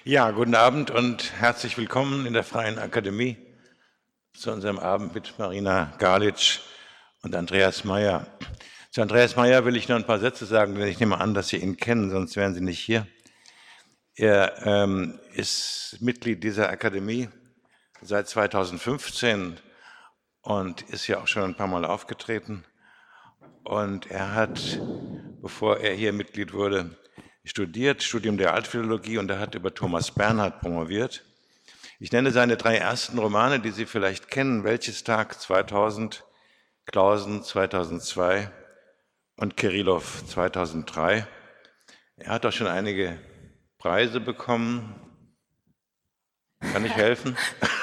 Ja, guten Abend und herzlich willkommen in der Freien Akademie zu unserem Abend mit Marina Galic und Andreas Meier. Zu Andreas Meier will ich noch ein paar Sätze sagen, denn ich nehme an, dass Sie ihn kennen, sonst wären Sie nicht hier. Er ist Mitglied dieser Akademie seit 2015 und ist ja auch schon ein paar Mal aufgetreten. Und er hat, bevor er hier Mitglied wurde, studiert, Studium der Altphilologie, und er hat über Thomas Bernhard promoviert. Ich nenne seine 3 ersten Romane, die Sie vielleicht kennen: Wäldchestag 2000, Clausen 2002 und Kirillov 2003. Er hat auch schon einige Preise bekommen. Kann ich helfen?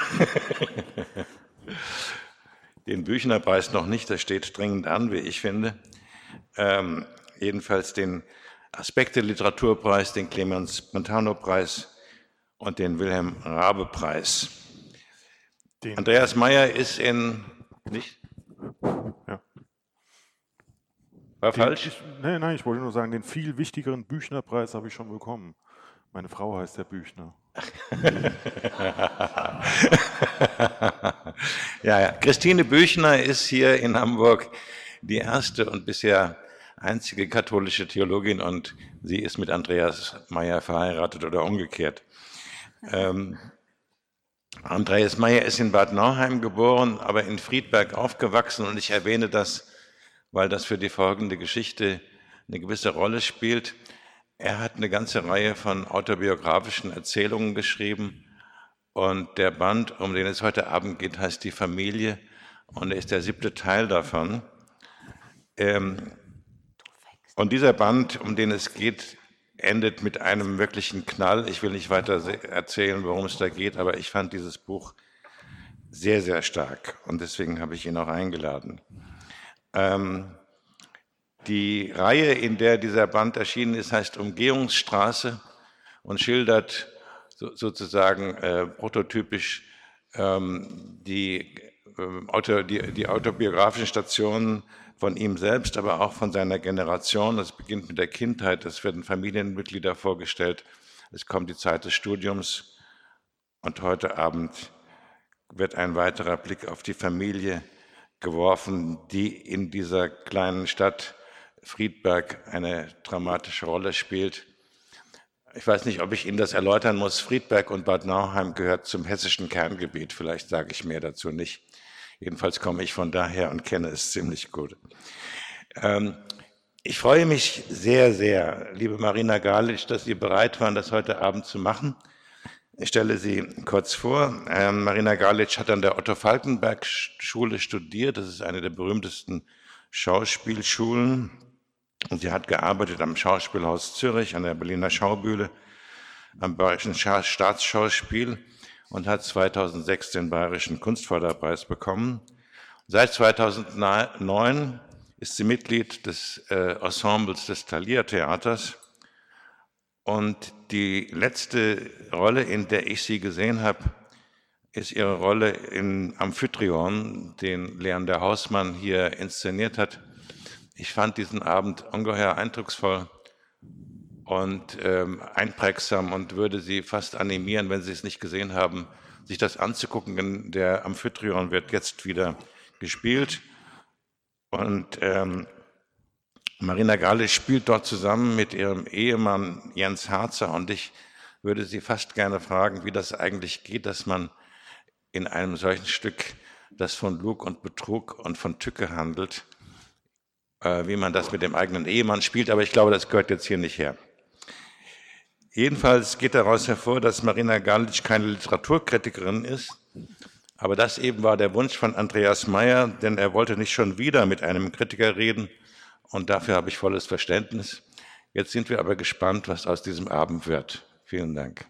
Den Büchnerpreis noch nicht, das steht dringend an, wie ich finde. Jedenfalls den Aspekte-Literaturpreis, den Clemens-Montano-Preis und den Wilhelm-Raabe-Preis. Andreas Meier ist in... Nicht? Ja. War falsch? Nein, ich wollte nur sagen, den viel wichtigeren Büchner-Preis habe ich schon bekommen. Meine Frau heißt ja Büchner. Ja. Christine Büchner ist hier in Hamburg die erste und bisher einzige katholische Theologin, und sie ist mit Andreas Meier verheiratet oder umgekehrt. Andreas Meier ist in Bad Nauheim geboren, aber in Friedberg aufgewachsen, und ich erwähne das, weil das für die folgende Geschichte eine gewisse Rolle spielt. Er hat eine ganze Reihe von autobiografischen Erzählungen geschrieben, und der Band, um den es heute Abend geht, heißt Die Familie, und er ist der 7. Teil davon. Und dieser Band, um den es geht, endet mit einem wirklichen Knall. Ich will nicht weiter erzählen, worum es da geht, aber ich fand dieses Buch sehr, sehr stark, und deswegen habe ich ihn auch eingeladen. Die Reihe, in der dieser Band erschienen ist, heißt Umgehungsstraße und schildert sozusagen prototypisch die autobiografischen Stationen von ihm selbst, aber auch von seiner Generation. Es beginnt mit der Kindheit, es werden Familienmitglieder vorgestellt, es kommt die Zeit des Studiums, und heute Abend wird ein weiterer Blick auf die Familie geworfen, die in dieser kleinen Stadt Friedberg eine dramatische Rolle spielt. Ich weiß nicht, ob ich Ihnen das erläutern muss. Friedberg und Bad Nauheim gehört zum hessischen Kerngebiet. Vielleicht sage ich mehr dazu nicht. Jedenfalls komme ich von daher und kenne es ziemlich gut. Ich freue mich sehr, sehr, liebe Marina Galic, dass Sie bereit waren, das heute Abend zu machen. Ich stelle Sie kurz vor. Marina Galic hat an der Otto-Falckenberg-Schule studiert. Das ist eine der berühmtesten Schauspielschulen. Und sie hat gearbeitet am Schauspielhaus Zürich, an der Berliner Schaubühne, am Bayerischen Staatsschauspiel, und hat 2006 den Bayerischen Kunstförderpreis bekommen. Seit 2009 ist sie Mitglied des Ensembles des Thalia Theaters. Und die letzte Rolle, in der ich sie gesehen habe, ist ihre Rolle in Amphitryon, den Leander Hausmann hier inszeniert hat. Ich fand diesen Abend ungeheuer eindrucksvoll und einprägsam und würde Sie fast animieren, wenn Sie es nicht gesehen haben, sich das anzugucken, denn der Amphitryon wird jetzt wieder gespielt. Und Marina Galic spielt dort zusammen mit ihrem Ehemann Jens Harzer, und ich würde Sie fast gerne fragen, wie das eigentlich geht, dass man in einem solchen Stück, das von Lug und Betrug und von Tücke handelt, wie man das mit dem eigenen Ehemann spielt, aber ich glaube, das gehört jetzt hier nicht her. Jedenfalls geht daraus hervor, dass Marina Galic keine Literaturkritikerin ist, aber das eben war der Wunsch von Andreas Meier, denn er wollte nicht schon wieder mit einem Kritiker reden, und dafür habe ich volles Verständnis. Jetzt sind wir aber gespannt, was aus diesem Abend wird. Vielen Dank.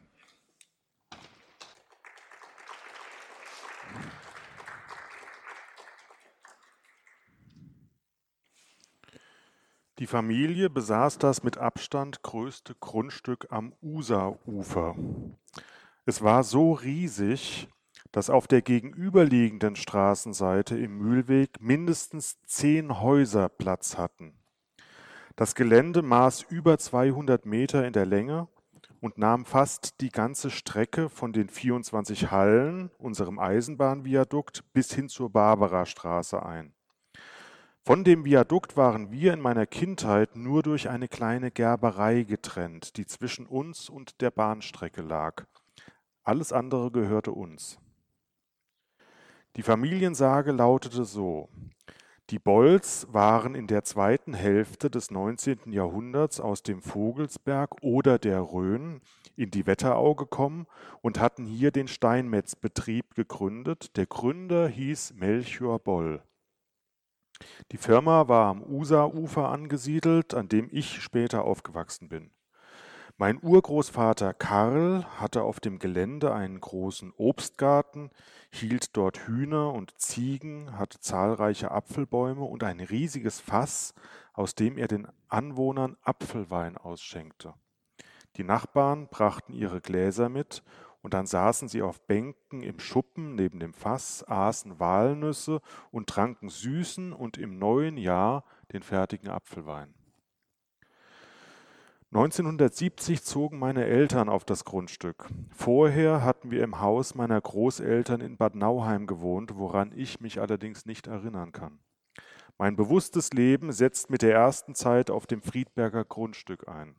Die Familie besaß das mit Abstand größte Grundstück am Usa-Ufer. Es war so riesig, dass auf der gegenüberliegenden Straßenseite im Mühlweg mindestens 10 Häuser Platz hatten. Das Gelände maß über 200 Meter in der Länge und nahm fast die ganze Strecke von den 24 Hallen, unserem Eisenbahnviadukt, bis hin zur Barbarastraße ein. Von dem Viadukt waren wir in meiner Kindheit nur durch eine kleine Gerberei getrennt, die zwischen uns und der Bahnstrecke lag. Alles andere gehörte uns. Die Familiensage lautete so: Die Bolls waren in der zweiten Hälfte des 19. Jahrhunderts aus dem Vogelsberg oder der Rhön in die Wetterau gekommen und hatten hier den Steinmetzbetrieb gegründet. Der Gründer hieß Melchior Boll. Die Firma war am Usarufer angesiedelt, an dem ich später aufgewachsen bin. Mein Urgroßvater Karl hatte auf dem Gelände einen großen Obstgarten, hielt dort Hühner und Ziegen, hatte zahlreiche Apfelbäume und ein riesiges Fass, aus dem er den Anwohnern Apfelwein ausschenkte. Die Nachbarn brachten ihre Gläser mit, und dann saßen sie auf Bänken im Schuppen neben dem Fass, aßen Walnüsse und tranken süßen und im neuen Jahr den fertigen Apfelwein. 1970 zogen meine Eltern auf das Grundstück. Vorher hatten wir im Haus meiner Großeltern in Bad Nauheim gewohnt, woran ich mich allerdings nicht erinnern kann. Mein bewusstes Leben setzt mit der ersten Zeit auf dem Friedberger Grundstück ein.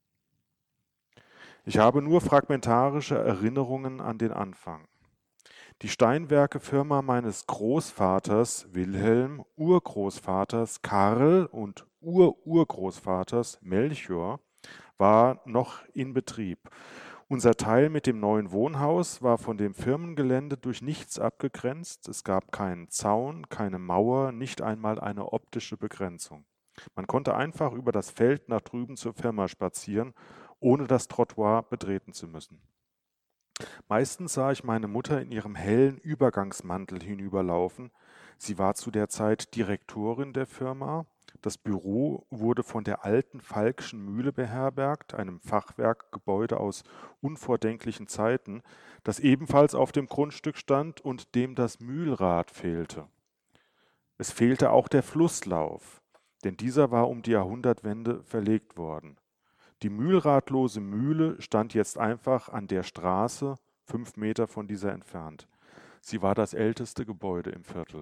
Ich habe nur fragmentarische Erinnerungen an den Anfang. Die Steinwerkefirma meines Großvaters Wilhelm, Urgroßvaters Karl und Ururgroßvaters Melchior war noch in Betrieb. Unser Teil mit dem neuen Wohnhaus war von dem Firmengelände durch nichts abgegrenzt. Es gab keinen Zaun, keine Mauer, nicht einmal eine optische Begrenzung. Man konnte einfach über das Feld nach drüben zur Firma spazieren, ohne das Trottoir betreten zu müssen. Meistens sah ich meine Mutter in ihrem hellen Übergangsmantel hinüberlaufen. Sie war zu der Zeit Direktorin der Firma. Das Büro wurde von der alten Falkschen Mühle beherbergt, einem Fachwerkgebäude aus unvordenklichen Zeiten, das ebenfalls auf dem Grundstück stand und dem das Mühlrad fehlte. Es fehlte auch der Flusslauf, denn dieser war um die Jahrhundertwende verlegt worden. Die mühlradlose Mühle stand jetzt einfach an der Straße, 5 Meter von dieser entfernt. Sie war das älteste Gebäude im Viertel.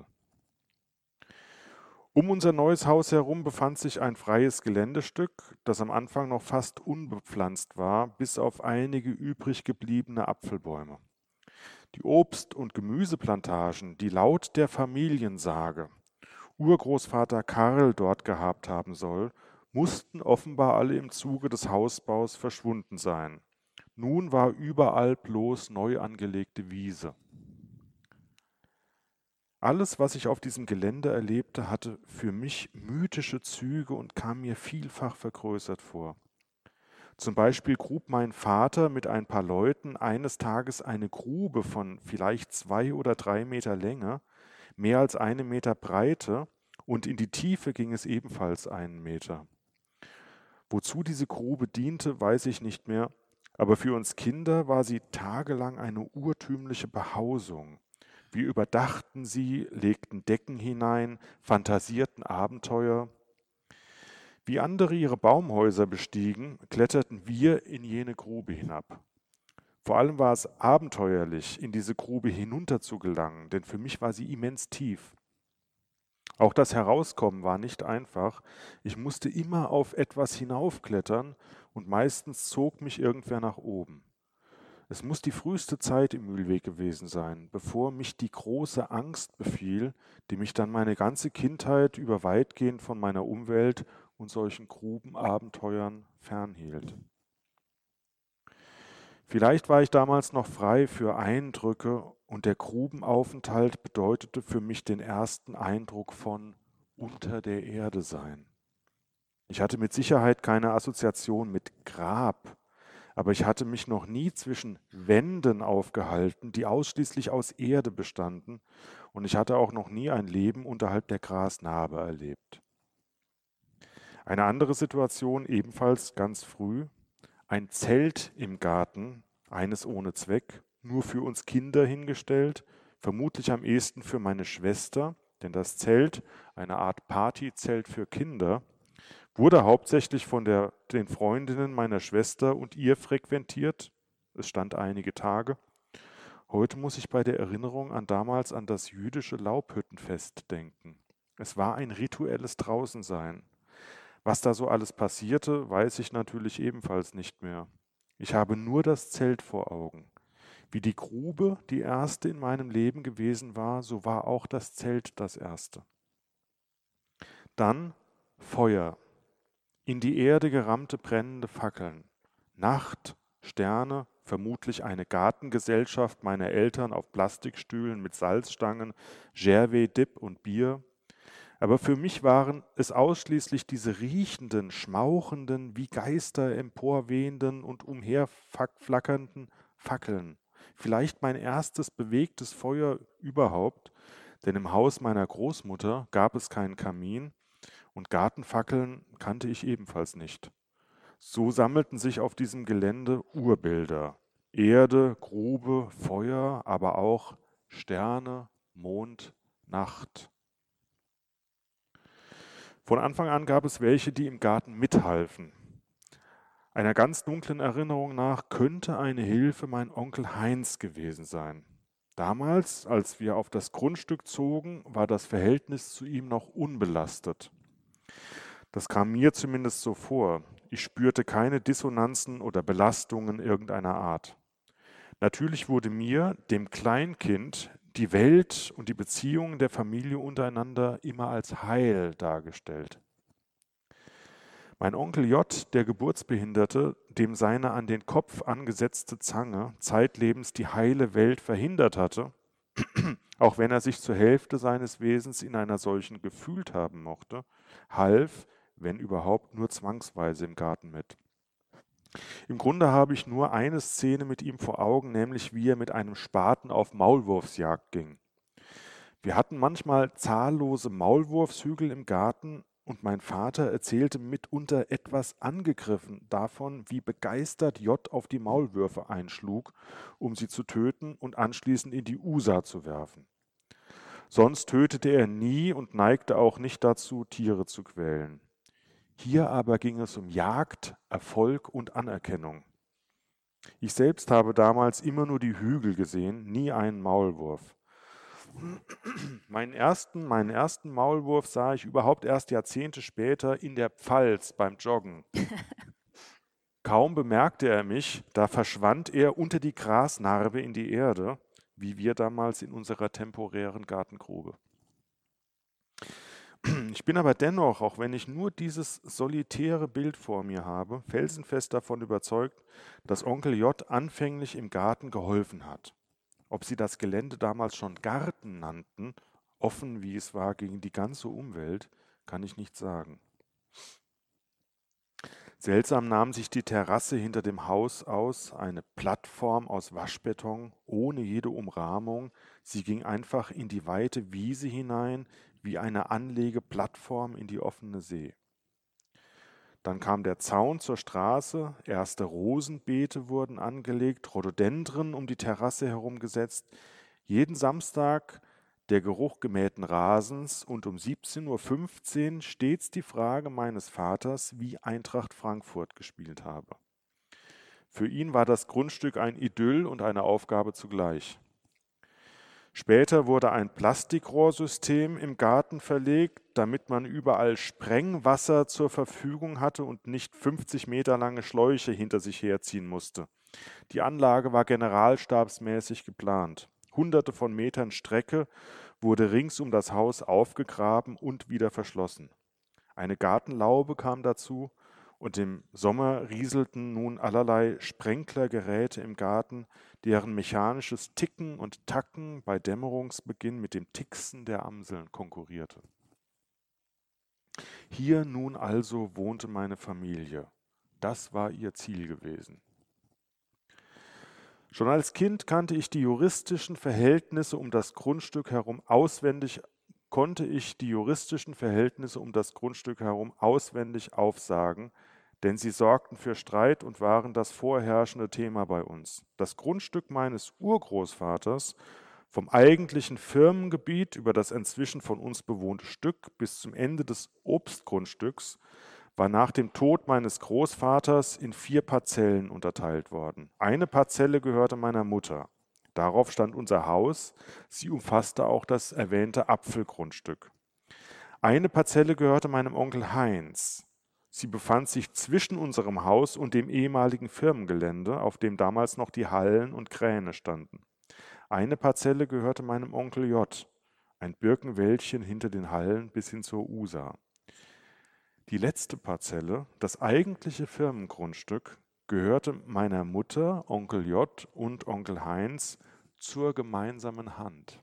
Um unser neues Haus herum befand sich ein freies Geländestück, das am Anfang noch fast unbepflanzt war, bis auf einige übrig gebliebene Apfelbäume. Die Obst- und Gemüseplantagen, die laut der Familiensage Urgroßvater Karl dort gehabt haben soll, mussten offenbar alle im Zuge des Hausbaus verschwunden sein. Nun war überall bloß neu angelegte Wiese. Alles, was ich auf diesem Gelände erlebte, hatte für mich mythische Züge und kam mir vielfach vergrößert vor. Zum Beispiel grub mein Vater mit ein paar Leuten eines Tages eine Grube von vielleicht 2 oder 3 Meter Länge, mehr als 1 Meter Breite, und in die Tiefe ging es ebenfalls 1 Meter. Wozu diese Grube diente, weiß ich nicht mehr, aber für uns Kinder war sie tagelang eine urtümliche Behausung. Wir überdachten sie, legten Decken hinein, fantasierten Abenteuer. Wie andere ihre Baumhäuser bestiegen, kletterten wir in jene Grube hinab. Vor allem war es abenteuerlich, in diese Grube hinunter zu gelangen, denn für mich war sie immens tief. Auch das Herauskommen war nicht einfach. Ich musste immer auf etwas hinaufklettern und meistens zog mich irgendwer nach oben. Es muss die früheste Zeit im Mühlweg gewesen sein, bevor mich die große Angst befiel, die mich dann meine ganze Kindheit über weitgehend von meiner Umwelt und solchen Grubenabenteuern fernhielt. Vielleicht war ich damals noch frei für Eindrücke und der Grubenaufenthalt bedeutete für mich den ersten Eindruck von unter der Erde sein. Ich hatte mit Sicherheit keine Assoziation mit Grab, aber ich hatte mich noch nie zwischen Wänden aufgehalten, die ausschließlich aus Erde bestanden, und ich hatte auch noch nie ein Leben unterhalb der Grasnarbe erlebt. Eine andere Situation, ebenfalls ganz früh: ein Zelt im Garten, eines ohne Zweck, nur für uns Kinder hingestellt, vermutlich am ehesten für meine Schwester, denn das Zelt, eine Art Partyzelt für Kinder, Wurde hauptsächlich von den Freundinnen meiner Schwester und ihr frequentiert. Es stand einige Tage. Heute muss ich bei der Erinnerung an damals an das jüdische Laubhüttenfest denken. Es war ein rituelles Draußensein. Was da so alles passierte, weiß ich natürlich ebenfalls nicht mehr. Ich habe nur das Zelt vor Augen. Wie die Grube die erste in meinem Leben gewesen war, so war auch das Zelt das erste. Dann Feuer, in die Erde gerammte brennende Fackeln, Nacht, Sterne, vermutlich eine Gartengesellschaft meiner Eltern auf Plastikstühlen mit Salzstangen, Gervais, Dip und Bier. Aber für mich waren es ausschließlich diese riechenden, schmauchenden, wie Geister emporwehenden und umherflackernden Fackeln. Vielleicht mein erstes bewegtes Feuer überhaupt, denn im Haus meiner Großmutter gab es keinen Kamin und Gartenfackeln kannte ich ebenfalls nicht. So sammelten sich auf diesem Gelände Urbilder. Erde, Grube, Feuer, aber auch Sterne, Mond, Nacht. Von Anfang an gab es welche, die im Garten mithalfen. Einer ganz dunklen Erinnerung nach könnte eine Hilfe mein Onkel Heinz gewesen sein. Damals, als wir auf das Grundstück zogen, war das Verhältnis zu ihm noch unbelastet. Das kam mir zumindest so vor. Ich spürte keine Dissonanzen oder Belastungen irgendeiner Art. Natürlich wurde mir, dem Kleinkind, die Welt und die Beziehungen der Familie untereinander immer als heil dargestellt. Mein Onkel J., der Geburtsbehinderte, dem seine an den Kopf angesetzte Zange zeitlebens die heile Welt verhindert hatte, auch wenn er sich zur Hälfte seines Wesens in einer solchen gefühlt haben mochte, half, wenn überhaupt, nur zwangsweise im Garten mit. Im Grunde habe ich nur eine Szene mit ihm vor Augen, nämlich wie er mit einem Spaten auf Maulwurfsjagd ging. Wir hatten manchmal zahllose Maulwurfshügel im Garten und mein Vater erzählte mitunter etwas angegriffen davon, wie begeistert J. auf die Maulwürfe einschlug, um sie zu töten und anschließend in die Usa zu werfen. Sonst tötete er nie und neigte auch nicht dazu, Tiere zu quälen. Hier aber ging es um Jagd, Erfolg und Anerkennung. Ich selbst habe damals immer nur die Hügel gesehen, nie einen Maulwurf. Meinen ersten Maulwurf sah ich überhaupt erst Jahrzehnte später in der Pfalz beim Joggen. Kaum bemerkte er mich, da verschwand er unter die Grasnarbe in die Erde, wie wir damals in unserer temporären Gartengrube. Ich bin aber dennoch, auch wenn ich nur dieses solitäre Bild vor mir habe, felsenfest davon überzeugt, dass Onkel J. anfänglich im Garten geholfen hat. Ob sie das Gelände damals schon Garten nannten, offen wie es war gegen die ganze Umwelt, kann ich nicht sagen. Seltsam nahm sich die Terrasse hinter dem Haus aus, eine Plattform aus Waschbeton, ohne jede Umrahmung. Sie ging einfach in die weite Wiese hinein, wie eine Anlegeplattform in die offene See. Dann kam der Zaun zur Straße, erste Rosenbeete wurden angelegt, Rhododendren um die Terrasse herum gesetzt. Jeden Samstag der Geruch gemähten Rasens und um 17:15 Uhr stets die Frage meines Vaters, wie Eintracht Frankfurt gespielt habe. Für ihn war das Grundstück ein Idyll und eine Aufgabe zugleich. Später wurde ein Plastikrohrsystem im Garten verlegt, damit man überall Sprengwasser zur Verfügung hatte und nicht 50 Meter lange Schläuche hinter sich herziehen musste. Die Anlage war generalstabsmäßig geplant. Hunderte von Metern Strecke wurde rings um das Haus aufgegraben und wieder verschlossen. Eine Gartenlaube kam dazu und im Sommer rieselten nun allerlei Sprenklergeräte im Garten, deren mechanisches Ticken und Tacken bei Dämmerungsbeginn mit dem Ticksen der Amseln konkurrierte. Hier nun also wohnte meine Familie. Das war ihr Ziel gewesen. Schon als Kind kannte ich die juristischen Verhältnisse um das Grundstück herum auswendig aufsagen, denn sie sorgten für Streit und waren das vorherrschende Thema bei uns. Das Grundstück meines Urgroßvaters, vom eigentlichen Firmengebiet über das inzwischen von uns bewohnte Stück bis zum Ende des Obstgrundstücks, war nach dem Tod meines Großvaters in 4 Parzellen unterteilt worden. Eine Parzelle gehörte meiner Mutter. Darauf stand unser Haus. Sie umfasste auch das erwähnte Apfelgrundstück. Eine Parzelle gehörte meinem Onkel Heinz. Sie befand sich zwischen unserem Haus und dem ehemaligen Firmengelände, auf dem damals noch die Hallen und Kräne standen. Eine Parzelle gehörte meinem Onkel J., ein Birkenwäldchen hinter den Hallen bis hin zur Usa. Die letzte Parzelle, das eigentliche Firmengrundstück, gehörte meiner Mutter, Onkel J. und Onkel Heinz zur gemeinsamen Hand.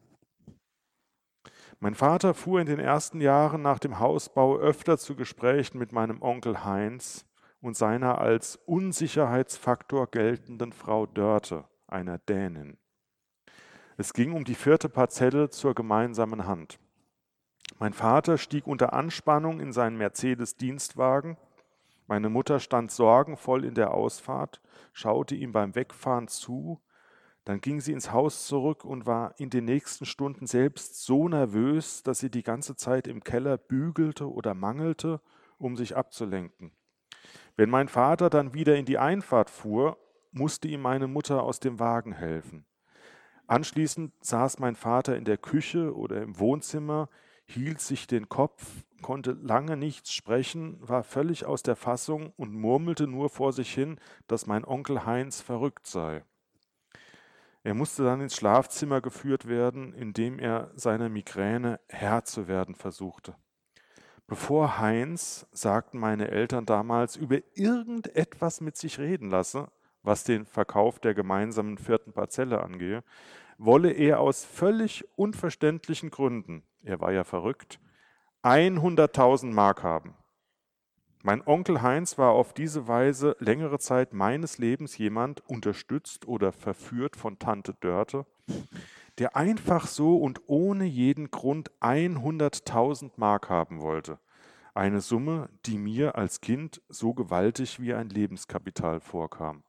Mein Vater fuhr in den ersten Jahren nach dem Hausbau öfter zu Gesprächen mit meinem Onkel Heinz und seiner als Unsicherheitsfaktor geltenden Frau Dörte, einer Dänin. Es ging um die 4. Parzelle zur gemeinsamen Hand. Mein Vater stieg unter Anspannung in seinen Mercedes-Dienstwagen. Meine Mutter stand sorgenvoll in der Ausfahrt, schaute ihm beim Wegfahren zu. Dann ging sie ins Haus zurück und war in den nächsten Stunden selbst so nervös, dass sie die ganze Zeit im Keller bügelte oder mangelte, um sich abzulenken. Wenn mein Vater dann wieder in die Einfahrt fuhr, musste ihm meine Mutter aus dem Wagen helfen. Anschließend saß mein Vater in der Küche oder im Wohnzimmer, hielt sich den Kopf, konnte lange nichts sprechen, war völlig aus der Fassung und murmelte nur vor sich hin, dass mein Onkel Heinz verrückt sei. Er musste dann ins Schlafzimmer geführt werden, in dem er seiner Migräne Herr zu werden versuchte. Bevor Heinz, sagten meine Eltern damals, über irgendetwas mit sich reden lasse, was den Verkauf der gemeinsamen 4. Parzelle angehe, wolle er aus völlig unverständlichen Gründen, er war ja verrückt, 100.000 Mark haben. Mein Onkel Heinz war auf diese Weise längere Zeit meines Lebens jemand, unterstützt oder verführt von Tante Dörte, der einfach so und ohne jeden Grund 100.000 Mark haben wollte. Eine Summe, die mir als Kind so gewaltig wie ein Lebenskapital vorkam.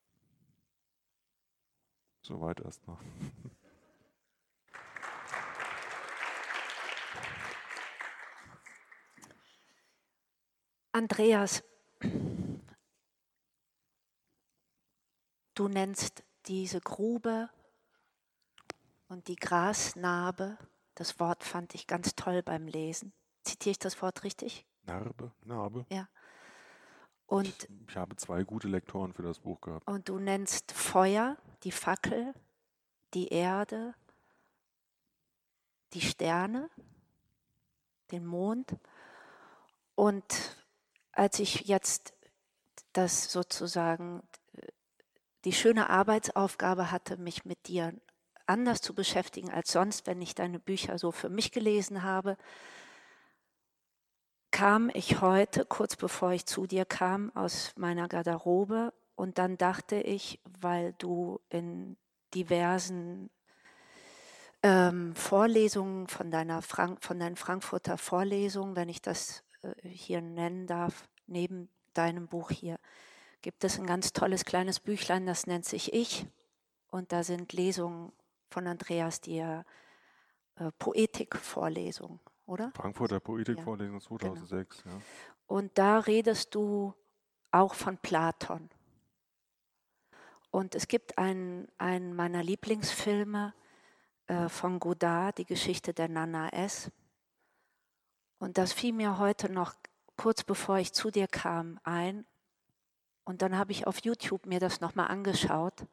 Soweit erstmal. Andreas, du nennst diese Grube und die Grasnarbe, das Wort fand ich ganz toll beim Lesen. Zitiere ich das Wort richtig? Narbe. Ja. Und ich habe 2 gute Lektoren für das Buch gehabt. Und du nennst Feuer, die Fackel, die Erde, die Sterne, den Mond. Und als ich jetzt das sozusagen die schöne Arbeitsaufgabe hatte, mich mit dir anders zu beschäftigen als sonst, wenn ich deine Bücher so für mich gelesen habe, kam ich heute, kurz bevor ich zu dir kam, aus meiner Garderobe und dann dachte ich, weil du in diversen Vorlesungen von deinen Frankfurter Vorlesungen, wenn ich das hier nennen darf, neben deinem Buch hier, gibt es ein ganz tolles kleines Büchlein, das nennt sich Ich. Und da sind Lesungen von Andreas, die Poetikvorlesung, oder? Frankfurter Poetikvorlesung 2006, genau. Ja. Und da redest du auch von Platon. Und es gibt einen meiner Lieblingsfilme von Godard, die Geschichte der Nana S. Und das fiel mir heute noch kurz bevor ich zu dir kam ein. Und dann habe ich auf YouTube mir das nochmal angeschaut,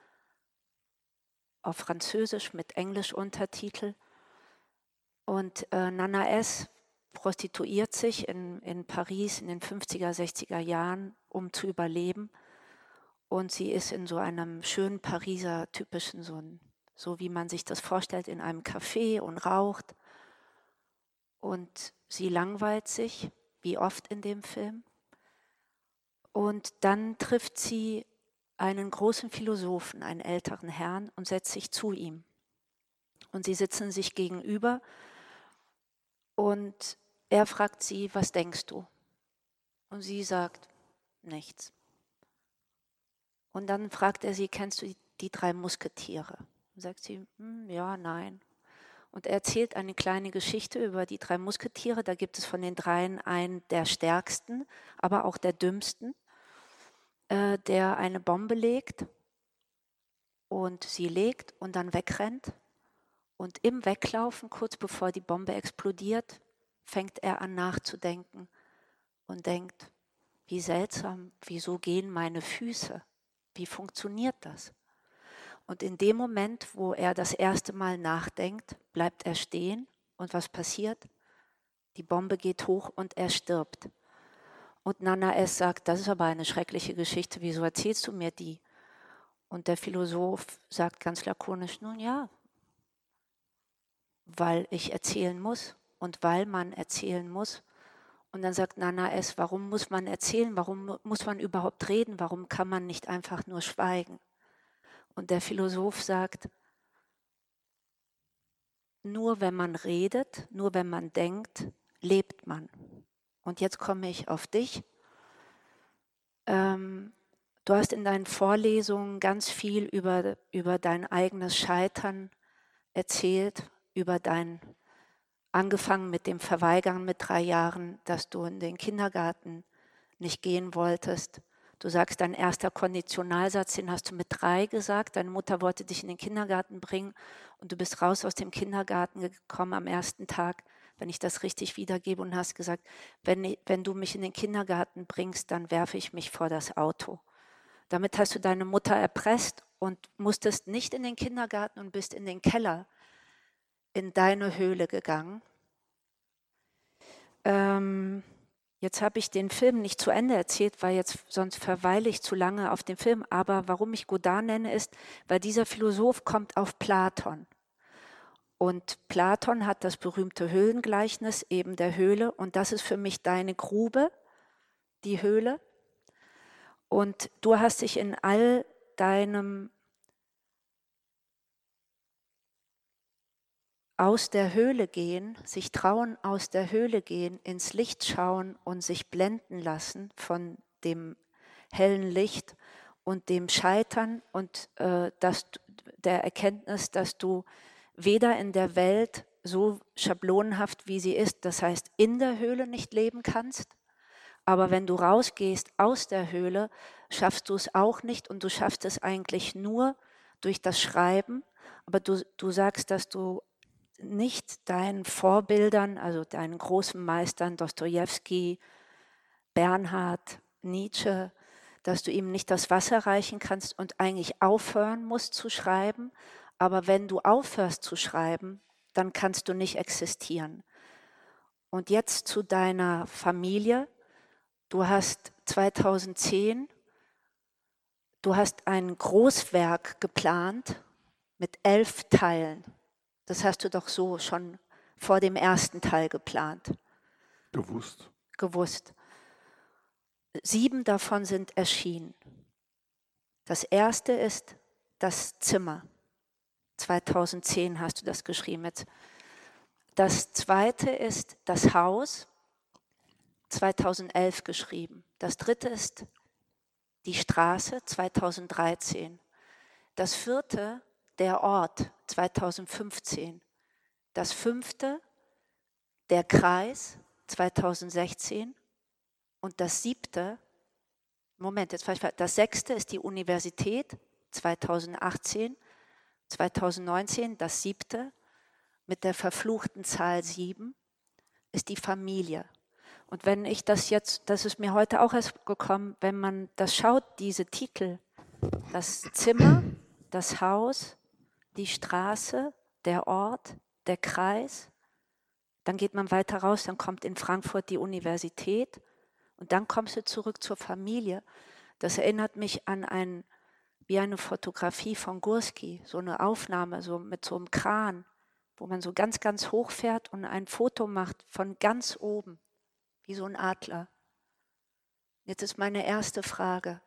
auf Französisch mit Englisch-Untertitel. Und Nana S. prostituiert sich in Paris in den 50er, 60er Jahren, um zu überleben. Und sie ist in so einem schönen Pariser, typischen, so wie man sich das vorstellt, in einem Café und raucht. Und sie langweilt sich, wie oft in dem Film. Und dann trifft sie einen großen Philosophen, einen älteren Herrn, und setzt sich zu ihm. Und sie sitzen sich gegenüber und er fragt sie, was denkst du? Und sie sagt, nichts. Und dann fragt er sie, kennst du die 3 Musketiere? Und sagt sie, ja, nein. Und er erzählt eine kleine Geschichte über die 3 Musketiere. Da gibt es von den 3 einen der stärksten, aber auch der dümmsten, der eine Bombe legt und sie legt und dann wegrennt. Und im Weglaufen, kurz bevor die Bombe explodiert, fängt er an nachzudenken und denkt, wie seltsam, wieso gehen meine Füße? Wie funktioniert das? Und in dem Moment, wo er das erste Mal nachdenkt, bleibt er stehen und was passiert? Die Bombe geht hoch und er stirbt. Und Nana S. sagt, das ist aber eine schreckliche Geschichte, wieso erzählst du mir die? Und der Philosoph sagt ganz lakonisch, nun ja, weil ich erzählen muss und weil man erzählen muss. Und dann sagt Nana S., warum muss man erzählen, warum muss man überhaupt reden, warum kann man nicht einfach nur schweigen? Und der Philosoph sagt, nur wenn man redet, nur wenn man denkt, lebt man. Und jetzt komme ich auf dich. Du hast in deinen Vorlesungen ganz viel über dein eigenes Scheitern erzählt, über angefangen mit dem Verweigern mit 3 Jahren, dass du in den Kindergarten nicht gehen wolltest. Du sagst, dein erster Konditionalsatz, den hast du mit 3 gesagt. Deine Mutter wollte dich in den Kindergarten bringen und du bist raus aus dem Kindergarten gekommen am ersten Tag, wenn ich das richtig wiedergebe, und hast gesagt, wenn du mich in den Kindergarten bringst, dann werfe ich mich vor das Auto. Damit hast du deine Mutter erpresst und musstest nicht in den Kindergarten und bist in den Keller, in deine Höhle gegangen. Jetzt habe ich den Film nicht zu Ende erzählt, weil sonst verweile ich zu lange auf dem Film. Aber warum ich Godard nenne, ist, weil dieser Philosoph kommt auf Platon. Und Platon hat das berühmte Höhlengleichnis, eben der Höhle. Und das ist für mich deine Grube, die Höhle. Und du hast dich in all deinem aus der Höhle gehen, sich trauen, aus der Höhle gehen, ins Licht schauen und sich blenden lassen von dem hellen Licht und dem Scheitern und der Erkenntnis, dass du weder in der Welt so schablonenhaft, wie sie ist, das heißt in der Höhle nicht leben kannst, aber wenn du rausgehst aus der Höhle, schaffst du es auch nicht und du schaffst es eigentlich nur durch das Schreiben, aber du sagst, dass du nicht deinen Vorbildern, also deinen großen Meistern Dostojewski, Bernhard, Nietzsche, dass du ihm nicht das Wasser reichen kannst und eigentlich aufhören musst zu schreiben. Aber wenn du aufhörst zu schreiben, dann kannst du nicht existieren. Und jetzt zu deiner Familie. Du hast 2010, du hast ein Großwerk geplant mit 11 Teilen. Das hast du doch so schon vor dem ersten Teil geplant. Gewusst. 7 davon sind erschienen. Das erste ist das Zimmer. 2010 hast du das geschrieben. Das zweite ist das Haus. 2011 geschrieben. Das dritte ist die Straße. 2013. Das vierte der Ort, 2015. Das 5. der Kreis, 2016. Und das 7. das 6. ist die Universität, 2018. 2019, das 7. mit der verfluchten Zahl 7, ist die Familie. Und wenn ich das ist mir heute auch erst gekommen, wenn man das schaut, diese Titel, das Zimmer, das Haus, die Straße, der Ort, der Kreis, dann geht man weiter raus, dann kommt in Frankfurt die Universität und dann kommst du zurück zur Familie. Das erinnert mich an wie eine Fotografie von Gursky, so eine Aufnahme, so mit so einem Kran, wo man so ganz, ganz hoch fährt und ein Foto macht von ganz oben, wie so ein Adler. Jetzt ist meine erste Frage.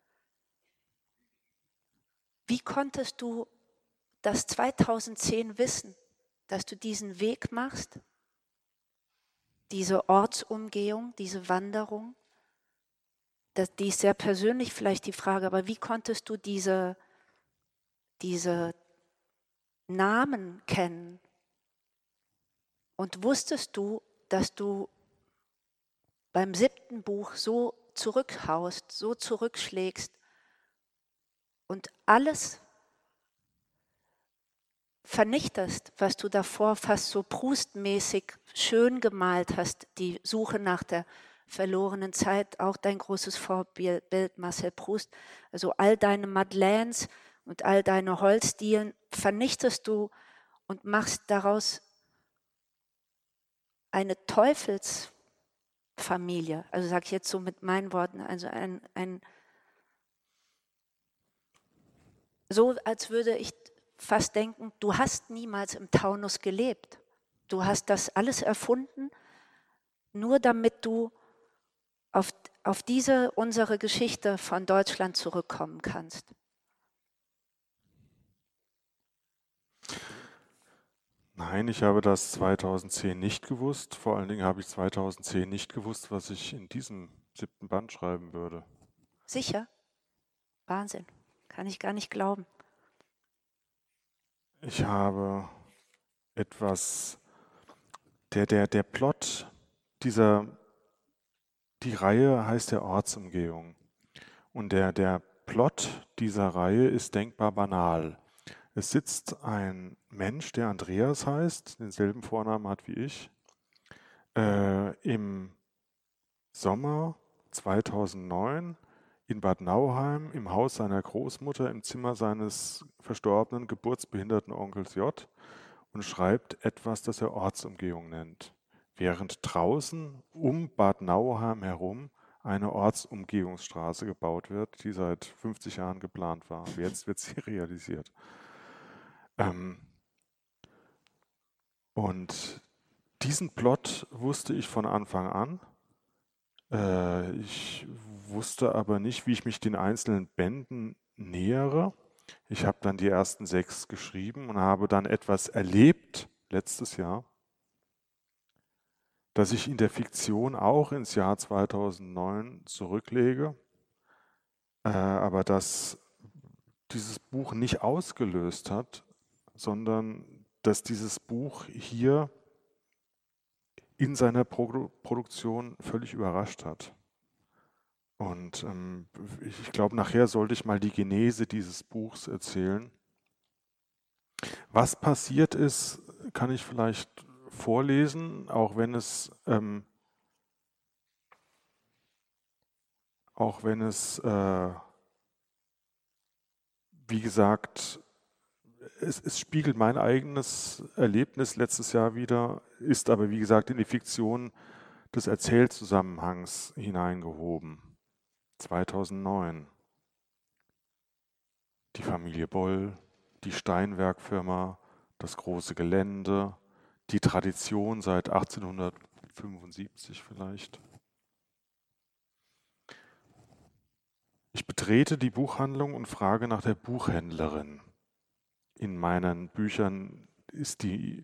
Wie konntest du das 2010 wissen, dass du diesen Weg machst, diese Ortsumgehung, diese Wanderung? Die ist sehr persönlich vielleicht die Frage, aber wie konntest du diese Namen kennen? Und wusstest du, dass du beim 7. Buch so zurückhaust, so zurückschlägst und alles vernichtest, was du davor fast so Proust-mäßig schön gemalt hast, die Suche nach der verlorenen Zeit, auch dein großes Vorbild Marcel Proust, also all deine Madeleines und all deine Holzdielen vernichtest du und machst daraus eine Teufelsfamilie, also sage ich jetzt so mit meinen Worten, also so als würde ich fast denken, du hast niemals im Taunus gelebt. Du hast das alles erfunden, nur damit du auf diese unsere Geschichte von Deutschland zurückkommen kannst. Nein, ich habe das 2010 nicht gewusst. Vor allen Dingen habe ich 2010 nicht gewusst, was ich in diesem 7. Band schreiben würde. Sicher? Wahnsinn. Kann ich gar nicht glauben. Ich habe etwas, der Plot die Reihe heißt ja Ortsumgehung. Und der Plot dieser Reihe ist denkbar banal. Es sitzt ein Mensch, der Andreas heißt, denselben Vornamen hat wie ich, im Sommer 2009 in Bad Nauheim im Haus seiner Großmutter im Zimmer seines verstorbenen geburtsbehinderten Onkels J. und schreibt etwas, das er Ortsumgehung nennt, während draußen um Bad Nauheim herum eine Ortsumgehungsstraße gebaut wird, die seit 50 Jahren geplant war. Jetzt wird sie realisiert. Und diesen Plot wusste ich von Anfang an. Ich wusste aber nicht, wie ich mich den einzelnen Bänden nähere. Ich habe dann die ersten 6 geschrieben und habe dann etwas erlebt letztes Jahr, das ich in der Fiktion auch ins Jahr 2009 zurücklege, aber das dieses Buch nicht ausgelöst hat, sondern dass dieses Buch hier in seiner Produktion völlig überrascht hat. Und ich glaube, nachher sollte ich mal die Genese dieses Buchs erzählen. Was passiert ist, kann ich vielleicht vorlesen, auch wenn es wie gesagt, es spiegelt mein eigenes Erlebnis letztes Jahr wider, ist aber, wie gesagt, in die Fiktion des Erzählzusammenhangs hineingehoben. 2009. Die Familie Boll, die Steinwerkfirma, das große Gelände, die Tradition seit 1875 vielleicht. Ich betrete die Buchhandlung und frage nach der Buchhändlerin. In meinen Büchern ist die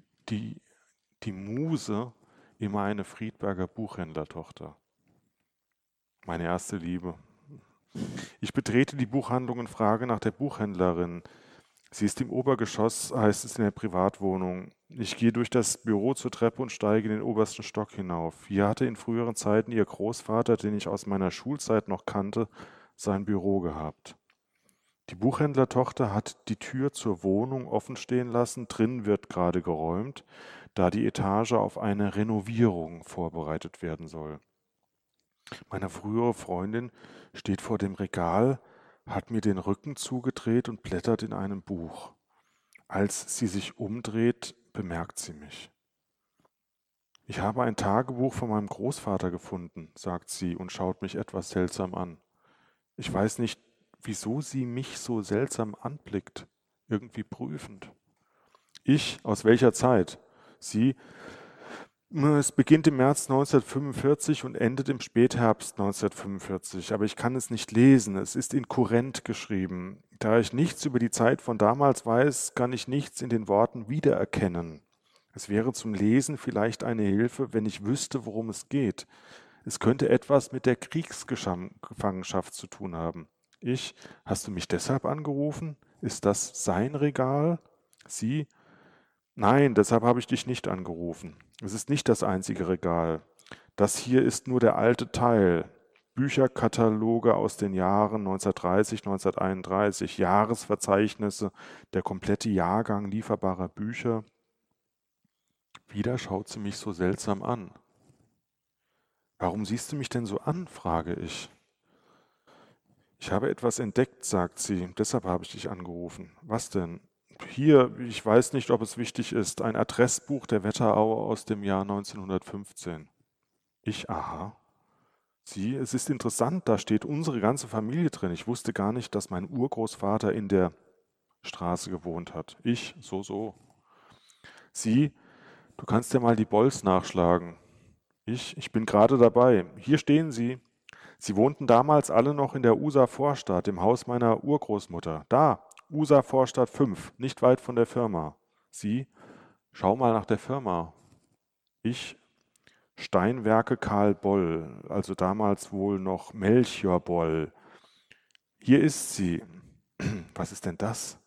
Muse immer eine Friedberger Buchhändlertochter. Meine erste Liebe. Ich betrete die Buchhandlung und frage nach der Buchhändlerin. Sie ist im Obergeschoss, heißt es in der Privatwohnung. Ich gehe durch das Büro zur Treppe und steige in den obersten Stock hinauf. Hier hatte in früheren Zeiten ihr Großvater, den ich aus meiner Schulzeit noch kannte, sein Büro gehabt. Die Buchhändlertochter hat die Tür zur Wohnung offen stehen lassen, drin wird gerade geräumt, da die Etage auf eine Renovierung vorbereitet werden soll. Meine frühere Freundin steht vor dem Regal, hat mir den Rücken zugedreht und blättert in einem Buch. Als sie sich umdreht, bemerkt sie mich. Ich habe ein Tagebuch von meinem Großvater gefunden, sagt sie und schaut mich etwas seltsam an. Ich weiß nicht, wieso sie mich so seltsam anblickt, irgendwie prüfend. Ich, aus welcher Zeit? Sie, es beginnt im März 1945 und endet im Spätherbst 1945, aber ich kann es nicht lesen, es ist inkurrent geschrieben. Da ich nichts über die Zeit von damals weiß, kann ich nichts in den Worten wiedererkennen. Es wäre zum Lesen vielleicht eine Hilfe, wenn ich wüsste, worum es geht. Es könnte etwas mit der Kriegsgefangenschaft zu tun haben. Hast du mich deshalb angerufen? Ist das sein Regal? Sie, Nein, deshalb habe ich dich nicht angerufen. Es ist nicht das einzige Regal. Das hier ist nur der alte Teil. Bücherkataloge aus den Jahren 1930, 1931, Jahresverzeichnisse, der komplette Jahrgang lieferbarer Bücher. Wieder schaut sie mich so seltsam an. Warum siehst du mich denn so an, frage ich. Ich habe etwas entdeckt, sagt sie, deshalb habe ich dich angerufen. Was denn? Hier, ich weiß nicht, ob es wichtig ist, ein Adressbuch der Wetterau aus dem Jahr 1915. Ich, aha. Sie, es ist interessant, da steht unsere ganze Familie drin. Ich wusste gar nicht, dass mein Urgroßvater in der Straße gewohnt hat. Ich, so. Sie, du kannst ja mal die Bolls nachschlagen. Ich bin gerade dabei. Hier stehen sie. Sie wohnten damals alle noch in der Usa-Vorstadt, im Haus meiner Urgroßmutter. Da, Usa-Vorstadt 5, nicht weit von der Firma. Sie, schau mal nach der Firma. Ich, Steinwerke Karl Boll, also damals wohl noch Melchior Boll. Hier ist sie. Was ist denn das?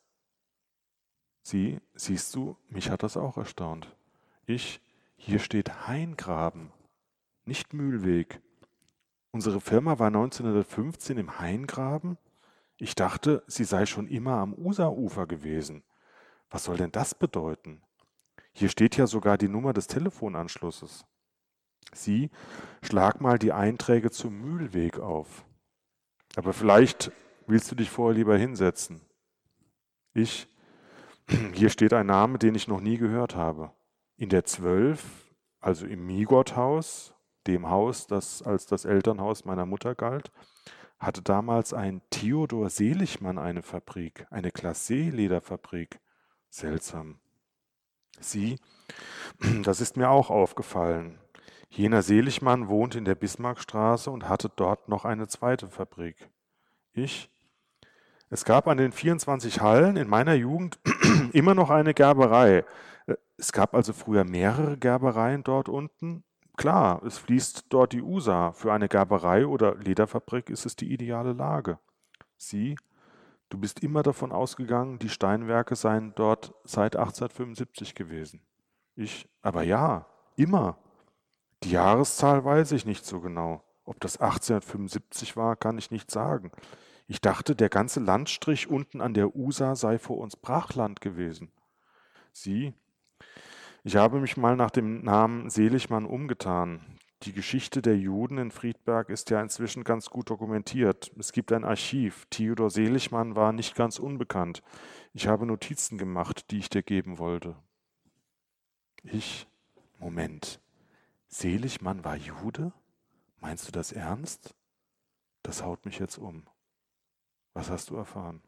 Sie, siehst du, mich hat das auch erstaunt. Ich, hier steht Haingraben, nicht Mühlweg. Unsere Firma war 1915 im Haingraben? Ich dachte, sie sei schon immer am Usa-Ufer gewesen. Was soll denn das bedeuten? Hier steht ja sogar die Nummer des Telefonanschlusses. Sie, schlag mal die Einträge zum Mühlweg auf. Aber vielleicht willst du dich vorher lieber hinsetzen. Ich, hier steht ein Name, den ich noch nie gehört habe. In der 12, also im Migotthaus, dem Haus, das als das Elternhaus meiner Mutter galt, hatte damals ein Theodor Seligmann eine Fabrik, eine Glacé-Lederfabrik. Seltsam. Sie, das ist mir auch aufgefallen. Jener Seligmann wohnt in der Bismarckstraße und hatte dort noch eine zweite Fabrik. Es gab an den 24 Hallen in meiner Jugend immer noch eine Gerberei. Es gab also früher mehrere Gerbereien dort unten. Klar, es fließt dort die Usa. Für eine Gerberei oder Lederfabrik ist es die ideale Lage. Sie, du bist immer davon ausgegangen, die Steinwerke seien dort seit 1875 gewesen. Aber ja, immer. Die Jahreszahl weiß ich nicht so genau. Ob das 1875 war, kann ich nicht sagen. Ich dachte, der ganze Landstrich unten an der Usa sei vor uns Brachland gewesen. Sie, ich habe mich mal nach dem Namen Seligmann umgetan. Die Geschichte der Juden in Friedberg ist ja inzwischen ganz gut dokumentiert. Es gibt ein Archiv. Theodor Seligmann war nicht ganz unbekannt. Ich habe Notizen gemacht, die ich dir geben wollte. Moment. Seligmann war Jude? Meinst du das ernst? Das haut mich jetzt um. Was hast du erfahren?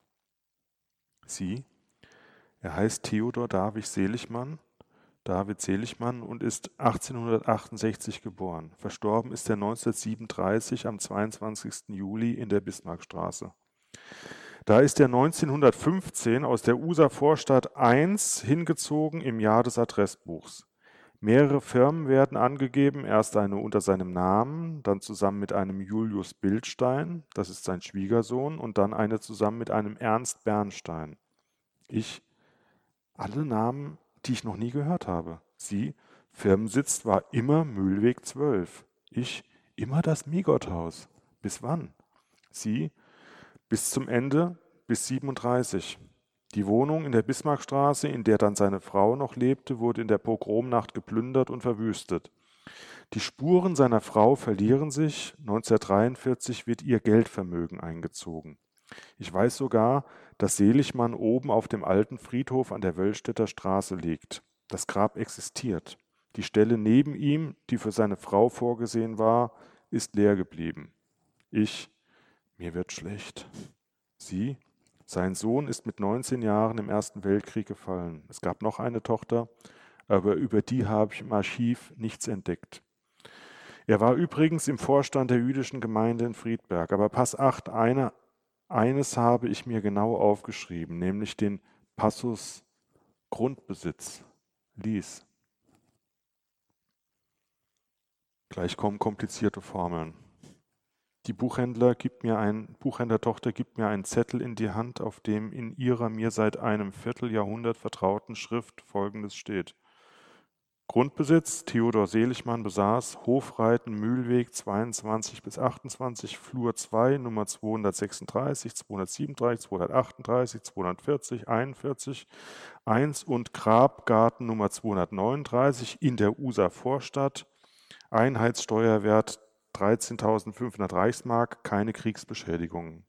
Sie, er heißt Theodor David Seligmann und ist 1868 geboren. Verstorben ist er 1937 am 22. Juli in der Bismarckstraße. Da ist er 1915 aus der Usa-Vorstadt 1 hingezogen im Jahr des Adressbuchs. Mehrere Firmen werden angegeben, erst eine unter seinem Namen, dann zusammen mit einem Julius Bildstein, das ist sein Schwiegersohn, und dann eine zusammen mit einem Ernst Bernstein. Alle Namen, die ich noch nie gehört habe. Sie, Firmensitz war immer Mühlweg 12. Immer das Migotthaus. Bis wann? Sie, bis zum Ende, bis 37. Die Wohnung in der Bismarckstraße, in der dann seine Frau noch lebte, wurde in der Pogromnacht geplündert und verwüstet. Die Spuren seiner Frau verlieren sich. 1943 wird ihr Geldvermögen eingezogen. Ich weiß sogar, dass Seligmann oben auf dem alten Friedhof an der Wöllstädter Straße liegt. Das Grab existiert. Die Stelle neben ihm, die für seine Frau vorgesehen war, ist leer geblieben. Mir wird schlecht. Sie, sein Sohn ist mit 19 Jahren im Ersten Weltkrieg gefallen. Es gab noch eine Tochter, aber über die habe ich im Archiv nichts entdeckt. Er war übrigens im Vorstand der jüdischen Gemeinde in Friedberg. Aber pass acht, eines habe ich mir genau aufgeschrieben, nämlich den Passus Grundbesitz. Lies. Gleich kommen komplizierte Formeln. Die Buchhändlertochter gibt mir einen Zettel in die Hand, auf dem in ihrer mir seit einem Vierteljahrhundert vertrauten Schrift Folgendes steht. Grundbesitz: Theodor Seligmann besaß Hofreiten, Mühlweg 22 bis 28, Flur 2, Nummer 236, 237, 238, 240, 41, 1 und Grabgarten Nummer 239 in der User Vorstadt. Einheitssteuerwert 13.500 Reichsmark, keine Kriegsbeschädigungen.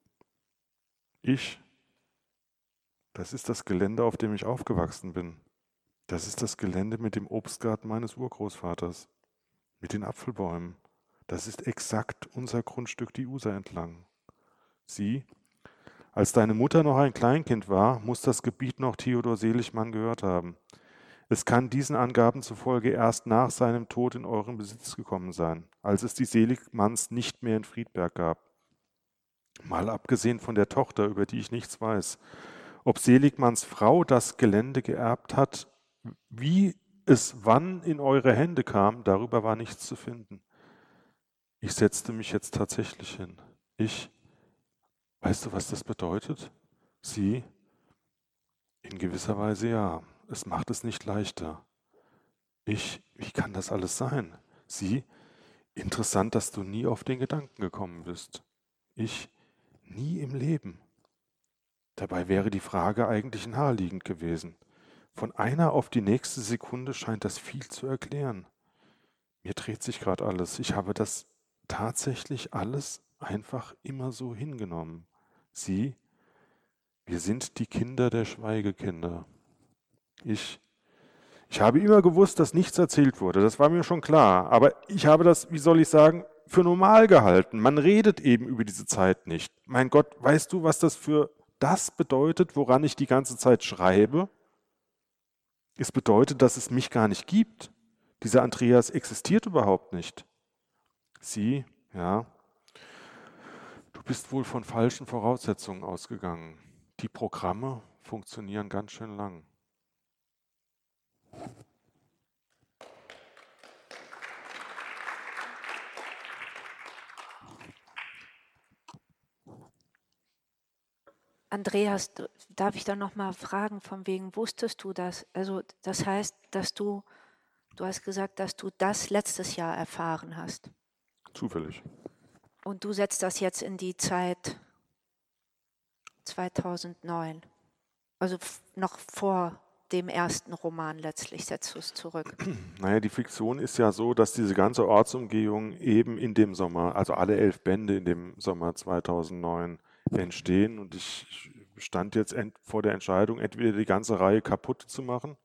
Das ist das Gelände, auf dem ich aufgewachsen bin. Das ist das Gelände mit dem Obstgarten meines Urgroßvaters, mit den Apfelbäumen. Das ist exakt unser Grundstück die User entlang. Sie, als deine Mutter noch ein Kleinkind war, muss das Gebiet noch Theodor Seligmann gehört haben. Es kann diesen Angaben zufolge erst nach seinem Tod in euren Besitz gekommen sein, als es die Seligmanns nicht mehr in Friedberg gab. Mal abgesehen von der Tochter, über die ich nichts weiß. Ob Seligmanns Frau das Gelände geerbt hat, wie es wann in eure Hände kam, darüber war nichts zu finden. Ich setzte mich jetzt tatsächlich hin. Weißt du, was das bedeutet? Sie, in gewisser Weise ja. Es macht es nicht leichter. Wie kann das alles sein? Sie, interessant, dass du nie auf den Gedanken gekommen bist. Nie im Leben. Dabei wäre die Frage eigentlich naheliegend gewesen. Von einer auf die nächste Sekunde scheint das viel zu erklären. Mir dreht sich gerade alles. Ich habe das tatsächlich alles einfach immer so hingenommen. Wir sind die Kinder der Schweigekinder. Ich habe immer gewusst, dass nichts erzählt wurde. Das war mir schon klar. Aber ich habe das, wie soll ich sagen, für normal gehalten. Man redet eben über diese Zeit nicht. Mein Gott, weißt du, was das bedeutet, woran ich die ganze Zeit schreibe? Es bedeutet, dass es mich gar nicht gibt. Dieser Andreas existiert überhaupt nicht. Ja, du bist wohl von falschen Voraussetzungen ausgegangen. Die Programme funktionieren ganz schön lang. Andreas, darf ich da noch mal fragen, von wegen wusstest du das? Also das heißt, dass du hast gesagt, dass du das letztes Jahr erfahren hast. Zufällig. Und du setzt das jetzt in die Zeit 2009. Also noch vor dem ersten Roman letztlich setzt du es zurück. Naja, die Fiktion ist ja so, dass diese ganze Ortsumgehung eben in dem Sommer, also alle 11 Bände in dem Sommer 2009 entstehen. Und ich stand jetzt vor der Entscheidung, entweder die ganze Reihe kaputt zu machen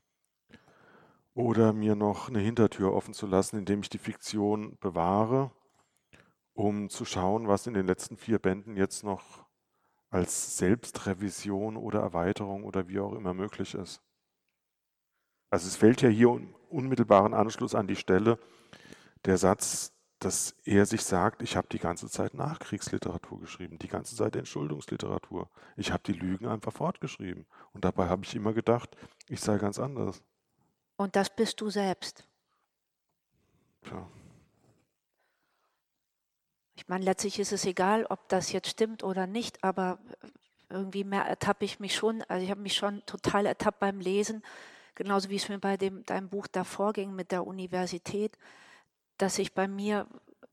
oder mir noch eine Hintertür offen zu lassen, indem ich die Fiktion bewahre, um zu schauen, was in den letzten 4 Bänden jetzt noch als Selbstrevision oder Erweiterung oder wie auch immer möglich ist. Also es fällt ja hier im unmittelbaren Anschluss an die Stelle der Satz, dass er sich sagt, ich habe die ganze Zeit Nachkriegsliteratur geschrieben, die ganze Zeit Entschuldungsliteratur. Ich habe die Lügen einfach fortgeschrieben. Und dabei habe ich immer gedacht, ich sei ganz anders. Und das bist du selbst. Tja. Ich meine, letztlich ist es egal, ob das jetzt stimmt oder nicht, aber irgendwie mehr ertappe ich mich schon, also ich habe mich schon total ertappt beim Lesen, genauso wie es mir bei deinem Buch davor ging mit der Universität, dass ich bei mir,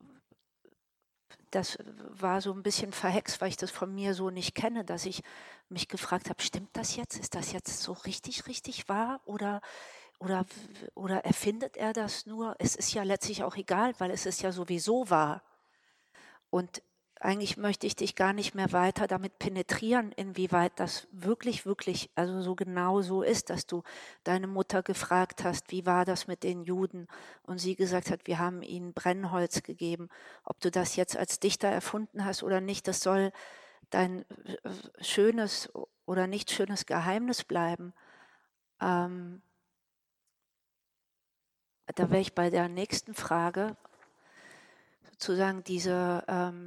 das war so ein bisschen verhext, weil ich das von mir so nicht kenne, dass ich mich gefragt habe, stimmt das jetzt? Ist das jetzt so richtig wahr oder erfindet er das nur? Es ist ja letztlich auch egal, weil es ist ja sowieso wahr. Und eigentlich möchte ich dich gar nicht mehr weiter damit penetrieren, inwieweit das wirklich, also so genau so ist, dass du deine Mutter gefragt hast, wie war das mit den Juden? Und sie gesagt hat, wir haben ihnen Brennholz gegeben. Ob du das jetzt als Dichter erfunden hast oder nicht, das soll dein schönes oder nicht schönes Geheimnis bleiben. Da wäre ich bei der nächsten Frage, sozusagen diese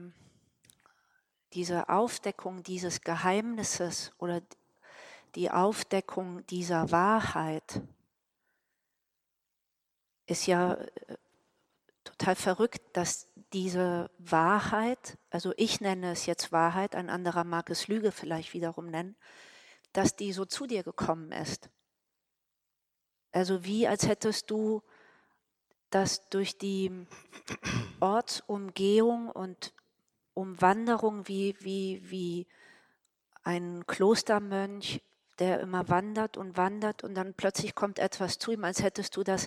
Aufdeckung dieses Geheimnisses oder die Aufdeckung dieser Wahrheit ist ja total verrückt, dass diese Wahrheit, also ich nenne es jetzt Wahrheit, ein anderer mag es Lüge vielleicht wiederum nennen, dass die so zu dir gekommen ist. Also wie als hättest du das durch die Ortsumgehung und Umwanderung wie ein Klostermönch, der immer wandert und dann plötzlich kommt etwas zu ihm, als hättest du das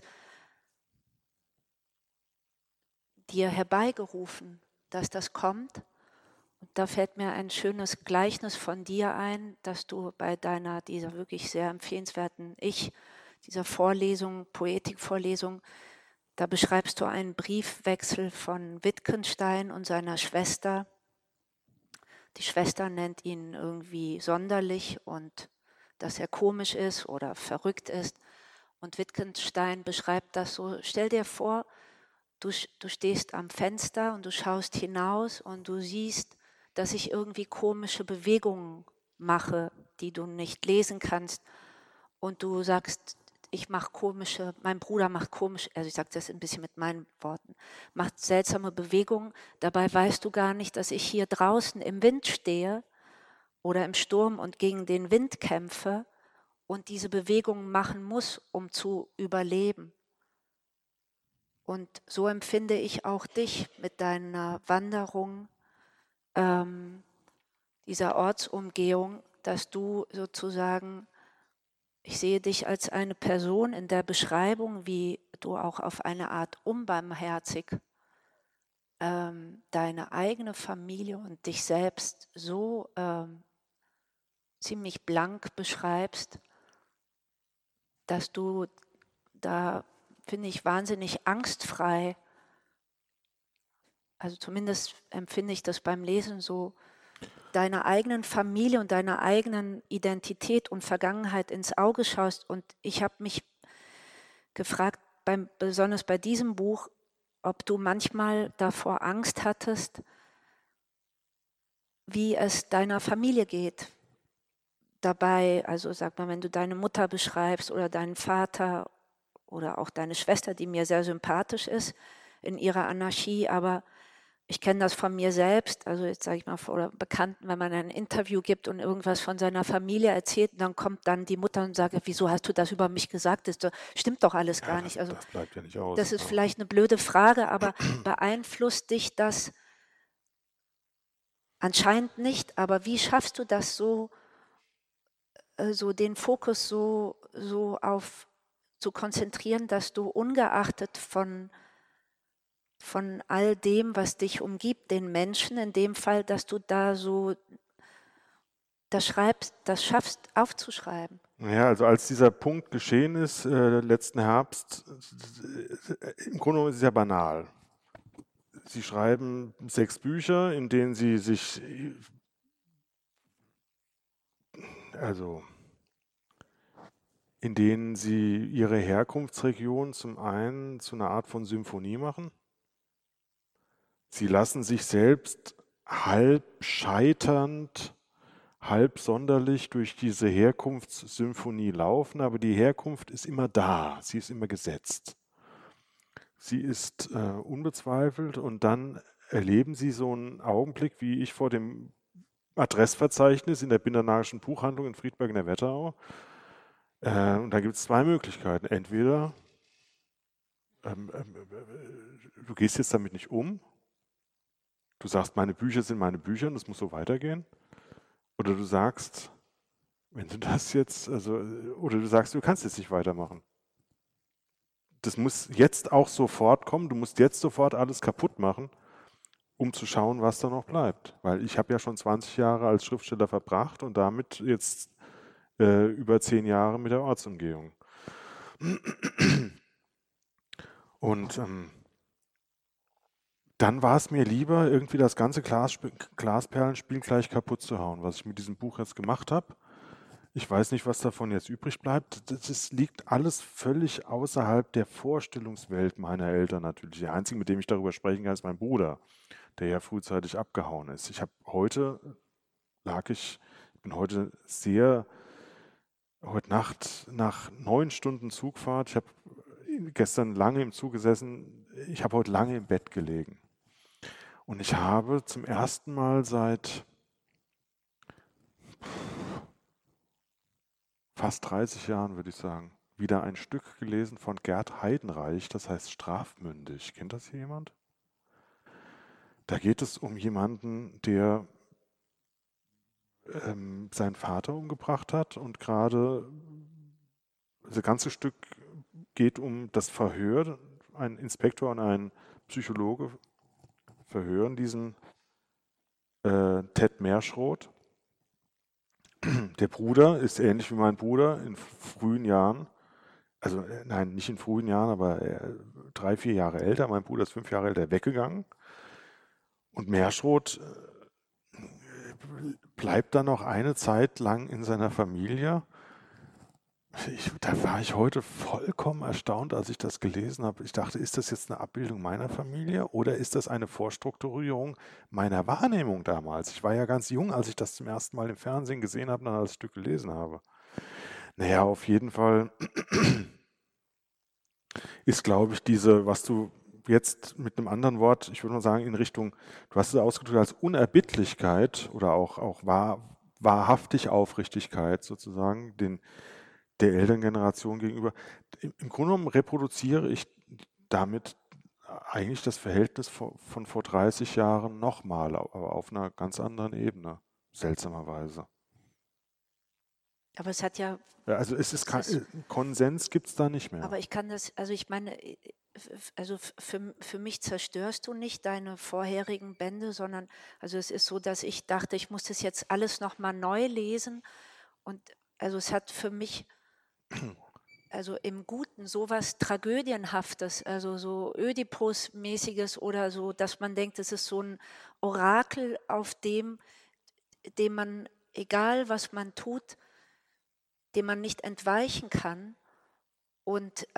dir herbeigerufen, dass das kommt. Und da fällt mir ein schönes Gleichnis von dir ein, dass du bei dieser wirklich sehr empfehlenswerten dieser Vorlesung, Poetikvorlesung, da beschreibst du einen Briefwechsel von Wittgenstein und seiner Schwester. Die Schwester nennt ihn irgendwie sonderlich und dass er komisch ist oder verrückt ist. Und Wittgenstein beschreibt das so: Stell dir vor, du stehst am Fenster und du schaust hinaus und du siehst, dass ich irgendwie komische Bewegungen mache, die du nicht lesen kannst. Und du sagst, mein Bruder macht komische, also ich sage das ein bisschen mit meinen Worten, macht seltsame Bewegungen. Dabei weißt du gar nicht, dass ich hier draußen im Wind stehe oder im Sturm und gegen den Wind kämpfe und diese Bewegungen machen muss, um zu überleben. Und so empfinde ich auch dich mit deiner Wanderung, dieser Ortsumgehung, dass du sozusagen, ich sehe dich als eine Person in der Beschreibung, wie du auch auf eine Art unbarmherzig deine eigene Familie und dich selbst so ziemlich blank beschreibst, dass du da, finde ich, wahnsinnig angstfrei, also zumindest empfinde ich das beim Lesen so, deiner eigenen Familie und deiner eigenen Identität und Vergangenheit ins Auge schaust. Und ich habe mich gefragt, besonders bei diesem Buch, ob du manchmal davor Angst hattest, wie es deiner Familie geht. Dabei, also sag mal, wenn du deine Mutter beschreibst oder deinen Vater oder auch deine Schwester, die mir sehr sympathisch ist in ihrer Anarchie, aber ich kenne das von mir selbst, also jetzt sage ich mal, oder Bekannten, wenn man ein Interview gibt und irgendwas von seiner Familie erzählt, dann kommt dann die Mutter und sagt, wieso hast du das über mich gesagt? Das stimmt doch alles gar nicht. Also Das bleibt ja nicht aus. das ist vielleicht eine blöde Frage, aber beeinflusst dich das anscheinend nicht? Aber wie schaffst du das so den Fokus so auf zu konzentrieren, dass du ungeachtet von all dem, was dich umgibt, den Menschen, in dem Fall, dass du da so das schaffst aufzuschreiben? Ja, also als dieser Punkt geschehen ist, letzten Herbst, im Grunde genommen ist es ja banal. Sie schreiben 6 Bücher, in denen Sie sich, also in denen Sie Ihre Herkunftsregion zum einen zu einer Art von Symphonie machen. Sie lassen sich selbst halb scheiternd, halb sonderlich durch diese Herkunftssymphonie laufen, aber die Herkunft ist immer da, sie ist immer gesetzt. Sie ist unbezweifelt und dann erleben Sie so einen Augenblick, wie ich vor dem Adressverzeichnis in der Bindernagischen Buchhandlung in Friedberg in der Wetterau. Und da gibt es 2 Möglichkeiten. Entweder du gehst jetzt damit nicht um, du sagst, meine Bücher sind meine Bücher und es muss so weitergehen. Oder du sagst, wenn du das jetzt, oder du sagst, du kannst jetzt nicht weitermachen. Das muss jetzt auch sofort kommen, du musst jetzt sofort alles kaputt machen, um zu schauen, was da noch bleibt. Weil ich habe ja schon 20 Jahre als Schriftsteller verbracht und damit jetzt über 10 Jahre mit der Ortsumgehung. Und dann war es mir lieber, irgendwie das ganze Glasperlenspiel gleich kaputt zu hauen, was ich mit diesem Buch jetzt gemacht habe. Ich weiß nicht, was davon jetzt übrig bleibt. Das liegt alles völlig außerhalb der Vorstellungswelt meiner Eltern natürlich. Der Einzige, mit dem ich darüber sprechen kann, ist mein Bruder, der ja frühzeitig abgehauen ist. Ich bin heute Nacht nach 9 Stunden Zugfahrt, ich habe gestern lange im Zug gesessen, ich habe heute lange im Bett gelegen. Und ich habe zum ersten Mal seit fast 30 Jahren, würde ich sagen, wieder ein Stück gelesen von Gerd Heidenreich, das heißt Strafmündig. Kennt das hier jemand? Da geht es um jemanden, der seinen Vater umgebracht hat und gerade das ganze Stück geht um das Verhör. Ein Inspektor und ein Psychologe verhören diesen Ted Meerschroth. Der Bruder ist ähnlich wie mein Bruder in frühen Jahren. Also nein, nicht in frühen Jahren, aber 3, 4 Jahre älter. Mein Bruder ist 5 Jahre älter weggegangen. Und Meerschroth bleibt dann noch eine Zeit lang in seiner Familie. Da war ich heute vollkommen erstaunt, als ich das gelesen habe. Ich dachte, ist das jetzt eine Abbildung meiner Familie oder ist das eine Vorstrukturierung meiner Wahrnehmung damals? Ich war ja ganz jung, als ich das zum ersten Mal im Fernsehen gesehen habe und dann das Stück gelesen habe. Naja, auf jeden Fall ist, glaube ich, was du jetzt mit einem anderen Wort, ich würde mal sagen, in Richtung, du hast es ausgedrückt als Unerbittlichkeit oder auch wahrhaftig Aufrichtigkeit sozusagen, der Elterngeneration gegenüber. Im Grunde genommen reproduziere ich damit eigentlich das Verhältnis von vor 30 Jahren nochmal, aber auf einer ganz anderen Ebene, seltsamerweise. Aber es hat ja, Also Konsens gibt es da nicht mehr. aber ich kann das, also ich meine, also für mich zerstörst du nicht deine vorherigen Bände, sondern also es ist so, dass ich dachte, ich muss das jetzt alles nochmal neu lesen und also es hat für mich also im Guten sowas Tragödienhaftes, also so Ödipus-mäßiges oder so, dass man denkt, es ist so ein Orakel, auf dem man, egal was man tut, dem man nicht entweichen kann. Und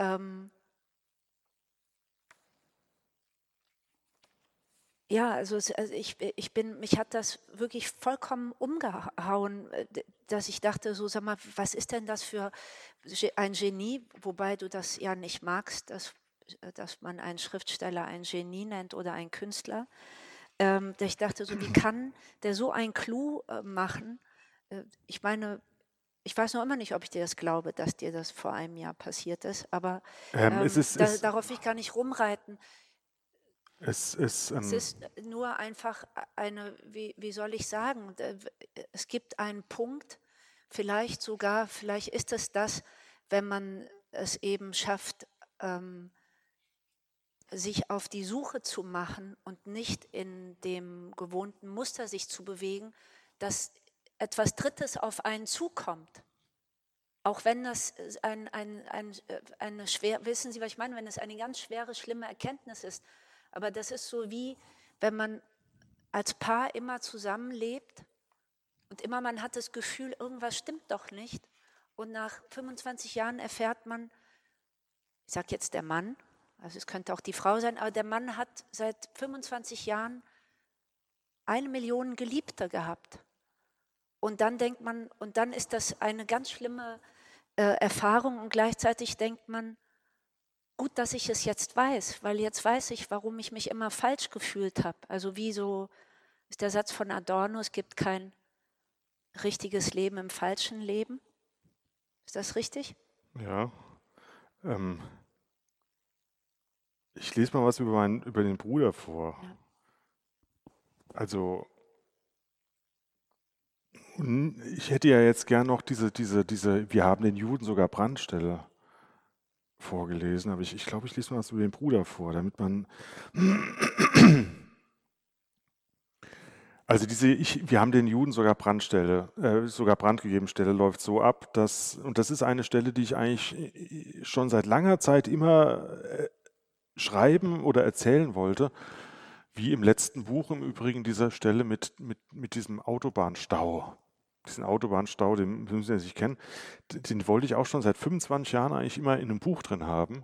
ja, also mich hat das wirklich vollkommen umgehauen, dass ich dachte, so sag mal, was ist denn das für ein Genie, wobei du das ja nicht magst, dass man einen Schriftsteller ein Genie nennt oder einen Künstler. Ich dachte so, wie kann der so einen Clou machen? Ich meine, ich weiß noch immer nicht, ob ich dir das glaube, dass dir das vor einem Jahr passiert ist, aber darauf will ich gar nicht rumreiten. Es ist nur einfach wie soll ich sagen, es gibt einen Punkt, vielleicht ist es das, wenn man es eben schafft, sich auf die Suche zu machen und nicht in dem gewohnten Muster sich zu bewegen, dass etwas Drittes auf einen zukommt. Auch wenn das eine schwer, wissen Sie, was ich meine, wenn es eine ganz schwere, schlimme Erkenntnis ist. Aber das ist so wie, wenn man als Paar immer zusammenlebt und immer man hat das Gefühl, irgendwas stimmt doch nicht. Und nach 25 Jahren erfährt man, ich sage jetzt der Mann, also es könnte auch die Frau sein, aber der Mann hat seit 25 Jahren 1 Million Geliebte gehabt. Und dann denkt man, und dann ist das eine ganz schlimme Erfahrung und gleichzeitig denkt man, gut, dass ich es jetzt weiß, weil jetzt weiß ich, warum ich mich immer falsch gefühlt habe. Also wie so ist der Satz von Adorno, es gibt kein richtiges Leben im falschen Leben. Ist das richtig? Ja. Ich lese mal was über den Bruder vor. Ja. Also ich hätte ja jetzt gern noch diese wir haben den Juden sogar Brandstelle vorgelesen, aber ich glaube, ich lese mal was über den Bruder vor, damit man also wir haben den Juden sogar sogar Brand gegeben Stelle läuft so ab, und das ist eine Stelle, die ich eigentlich schon seit langer Zeit immer schreiben oder erzählen wollte, wie im letzten Buch im Übrigen dieser Stelle mit diesem Autobahnstau. Diesen Autobahnstau, den müssen Sie ja nicht kennen, den wollte ich auch schon seit 25 Jahren eigentlich immer in einem Buch drin haben.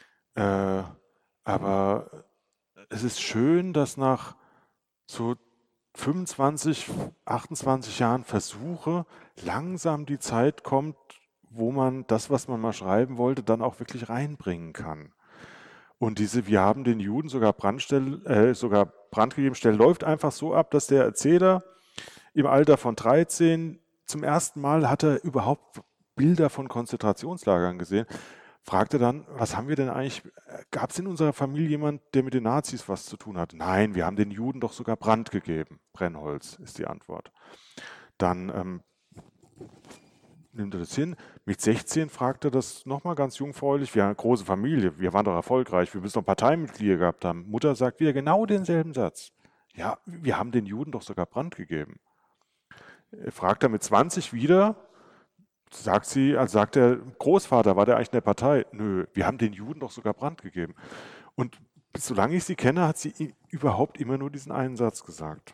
Aber es ist schön, dass nach so 25, 28 Jahren Versuche langsam die Zeit kommt, wo man das, was man mal schreiben wollte, dann auch wirklich reinbringen kann. Und diese "Wir haben den Juden sogar Brand gegeben" Stelle läuft einfach so ab, dass der Erzähler im Alter von 13 zum ersten Mal hat er überhaupt Bilder von Konzentrationslagern gesehen, fragte dann, was haben wir denn eigentlich, gab es in unserer Familie jemand, der mit den Nazis was zu tun hat? Nein, wir haben den Juden doch sogar Brand gegeben. Brennholz ist die Antwort. Dann nimmt er das hin. Mit 16 fragt er das nochmal ganz jungfräulich. Wir haben eine große Familie, wir waren doch erfolgreich, wir müssen doch Parteimitglieder gehabt haben. Mutter sagt wieder genau denselben Satz. Ja, wir haben den Juden doch sogar Brand gegeben. Fragt er mit 20 wieder, sagt der Großvater, war der eigentlich in der Partei? Nö, wir haben den Juden doch sogar Brand gegeben. Und solange ich sie kenne, hat sie überhaupt immer nur diesen einen Satz gesagt.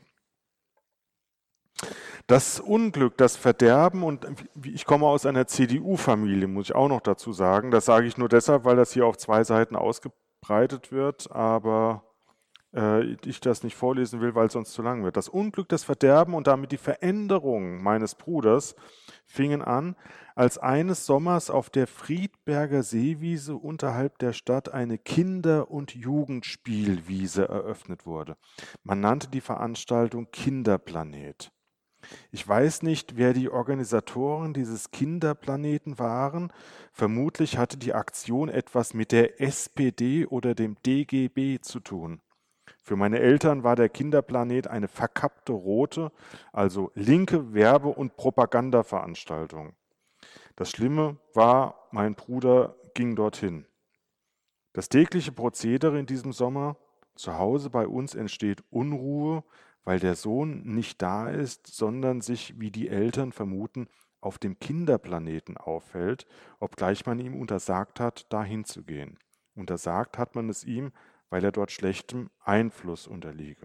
Das Unglück, das Verderben, und ich komme aus einer CDU-Familie, muss ich auch noch dazu sagen. Das sage ich nur deshalb, weil das hier auf 2 Seiten ausgebreitet wird, aber ich das nicht vorlesen will, weil es sonst zu lang wird. Das Unglück, das Verderben und damit die Veränderung meines Bruders fingen an, als eines Sommers auf der Friedberger Seewiese unterhalb der Stadt eine Kinder- und Jugendspielwiese eröffnet wurde. Man nannte die Veranstaltung Kinderplanet. Ich weiß nicht, wer die Organisatoren dieses Kinderplaneten waren. Vermutlich hatte die Aktion etwas mit der SPD oder dem DGB zu tun. Für meine Eltern war der Kinderplanet eine verkappte rote, also linke Werbe- und Propagandaveranstaltung. Das Schlimme war, mein Bruder ging dorthin. Das tägliche Prozedere in diesem Sommer: Zu Hause bei uns entsteht Unruhe, weil der Sohn nicht da ist, sondern sich, wie die Eltern vermuten, auf dem Kinderplaneten aufhält, obgleich man ihm untersagt hat, dahin zu gehen. Untersagt hat man es ihm, weil er dort schlechtem Einfluss unterliege.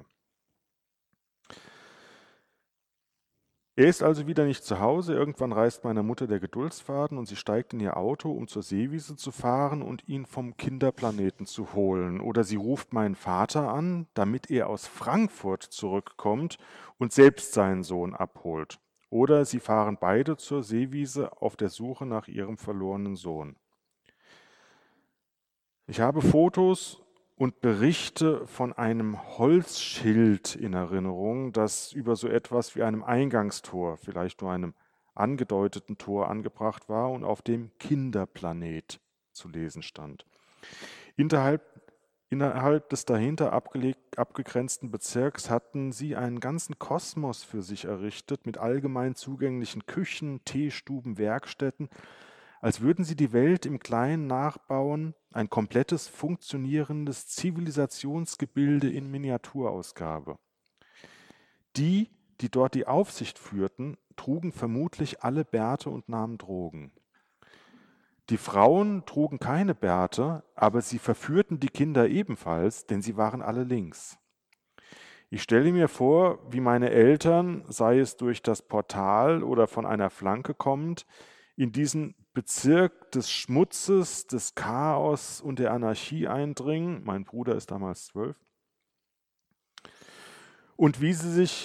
Er ist also wieder nicht zu Hause. Irgendwann reißt meiner Mutter der Geduldsfaden und sie steigt in ihr Auto, um zur Seewiese zu fahren und ihn vom Kinderplaneten zu holen. Oder sie ruft meinen Vater an, damit er aus Frankfurt zurückkommt und selbst seinen Sohn abholt. Oder sie fahren beide zur Seewiese auf der Suche nach ihrem verlorenen Sohn. Ich habe Fotos und Berichte von einem Holzschild in Erinnerung, das über so etwas wie einem Eingangstor, vielleicht nur einem angedeuteten Tor, angebracht war und auf dem Kinderplanet zu lesen stand. Innerhalb des dahinter abgegrenzten Bezirks hatten sie einen ganzen Kosmos für sich errichtet, mit allgemein zugänglichen Küchen, Teestuben, Werkstätten, als würden sie die Welt im Kleinen nachbauen, ein komplettes, funktionierendes Zivilisationsgebilde in Miniaturausgabe. Die dort die Aufsicht führten, trugen vermutlich alle Bärte und nahmen Drogen. Die Frauen trugen keine Bärte, aber sie verführten die Kinder ebenfalls, denn sie waren alle links. Ich stelle mir vor, wie meine Eltern, sei es durch das Portal oder von einer Flanke kommend, in diesen Bezirk des Schmutzes, des Chaos und der Anarchie eindringen. Mein Bruder ist damals 12. Und wie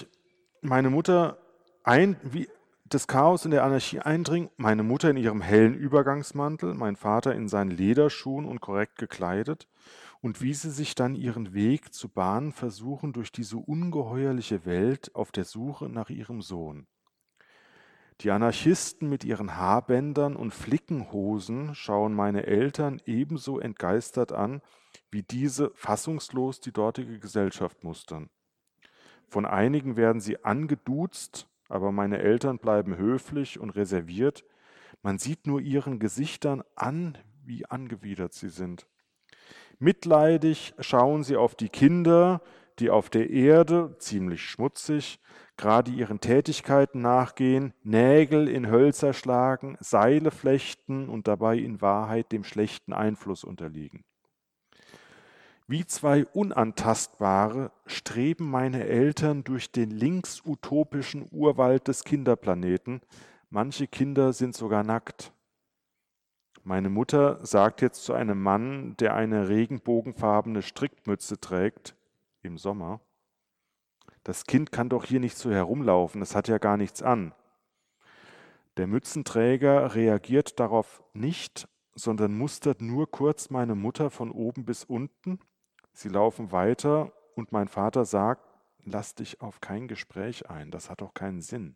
das Chaos und der Anarchie eindringen, meine Mutter in ihrem hellen Übergangsmantel, mein Vater in seinen Lederschuhen und korrekt gekleidet, und wie sie sich dann ihren Weg zu bahnen versuchen durch diese ungeheuerliche Welt auf der Suche nach ihrem Sohn. Die Anarchisten mit ihren Haarbändern und Flickenhosen schauen meine Eltern ebenso entgeistert an, wie diese fassungslos die dortige Gesellschaft mustern. Von einigen werden sie angeduzt, aber meine Eltern bleiben höflich und reserviert. Man sieht nur ihren Gesichtern an, wie angewidert sie sind. Mitleidig schauen sie auf die Kinder, die auf der Erde, ziemlich schmutzig, gerade ihren Tätigkeiten nachgehen, Nägel in Hölzer schlagen, Seile flechten und dabei in Wahrheit dem schlechten Einfluss unterliegen. Wie 2 Unantastbare streben meine Eltern durch den linksutopischen Urwald des Kinderplaneten. Manche Kinder sind sogar nackt. Meine Mutter sagt jetzt zu einem Mann, der eine regenbogenfarbene Strickmütze trägt, im Sommer: Das Kind kann doch hier nicht so herumlaufen, es hat ja gar nichts an. Der Mützenträger reagiert darauf nicht, sondern mustert nur kurz meine Mutter von oben bis unten. Sie laufen weiter und mein Vater sagt, lass dich auf kein Gespräch ein, das hat doch keinen Sinn.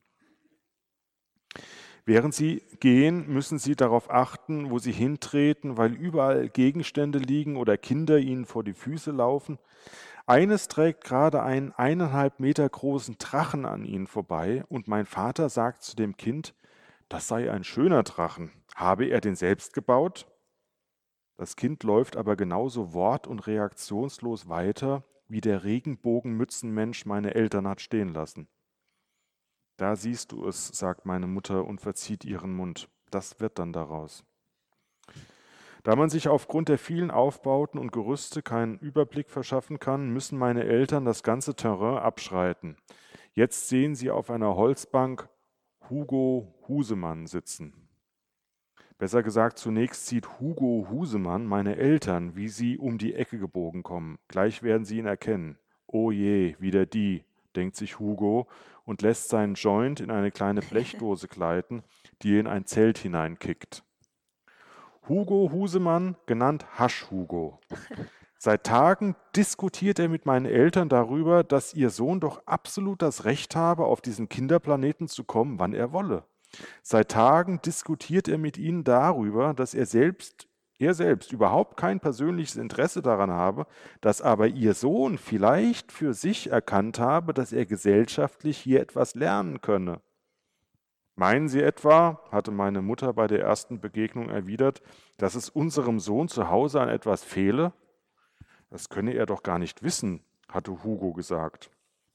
Während sie gehen, müssen sie darauf achten, wo sie hintreten, weil überall Gegenstände liegen oder Kinder ihnen vor die Füße laufen. Eines trägt gerade einen 1,5 Meter großen Drachen an ihnen vorbei und mein Vater sagt zu dem Kind, das sei ein schöner Drachen. Habe er den selbst gebaut? Das Kind läuft aber genauso wort- und reaktionslos weiter, wie der Regenbogenmützenmensch meine Eltern hat stehen lassen. Da siehst du es, sagt meine Mutter und verzieht ihren Mund. Das wird dann daraus. Da man sich aufgrund der vielen Aufbauten und Gerüste keinen Überblick verschaffen kann, müssen meine Eltern das ganze Terrain abschreiten. Jetzt sehen sie auf einer Holzbank Hugo Husemann sitzen. Besser gesagt, zunächst sieht Hugo Husemann meine Eltern, wie sie um die Ecke gebogen kommen. Gleich werden sie ihn erkennen. Oh je, wieder die, denkt sich Hugo und lässt seinen Joint in eine kleine Blechdose gleiten, die er in ein Zelt hineinkickt. Hugo Husemann, genannt Hasch-Hugo. Seit Tagen diskutiert er mit meinen Eltern darüber, dass ihr Sohn doch absolut das Recht habe, auf diesen Kinderplaneten zu kommen, wann er wolle. Seit Tagen diskutiert er mit ihnen darüber, dass er selbst überhaupt kein persönliches Interesse daran habe, dass aber ihr Sohn vielleicht für sich erkannt habe, dass er gesellschaftlich hier etwas lernen könne. Meinen Sie etwa, hatte meine Mutter bei der ersten Begegnung erwidert, dass es unserem Sohn zu Hause an etwas fehle? Das könne er doch gar nicht wissen, hatte Hugo gesagt.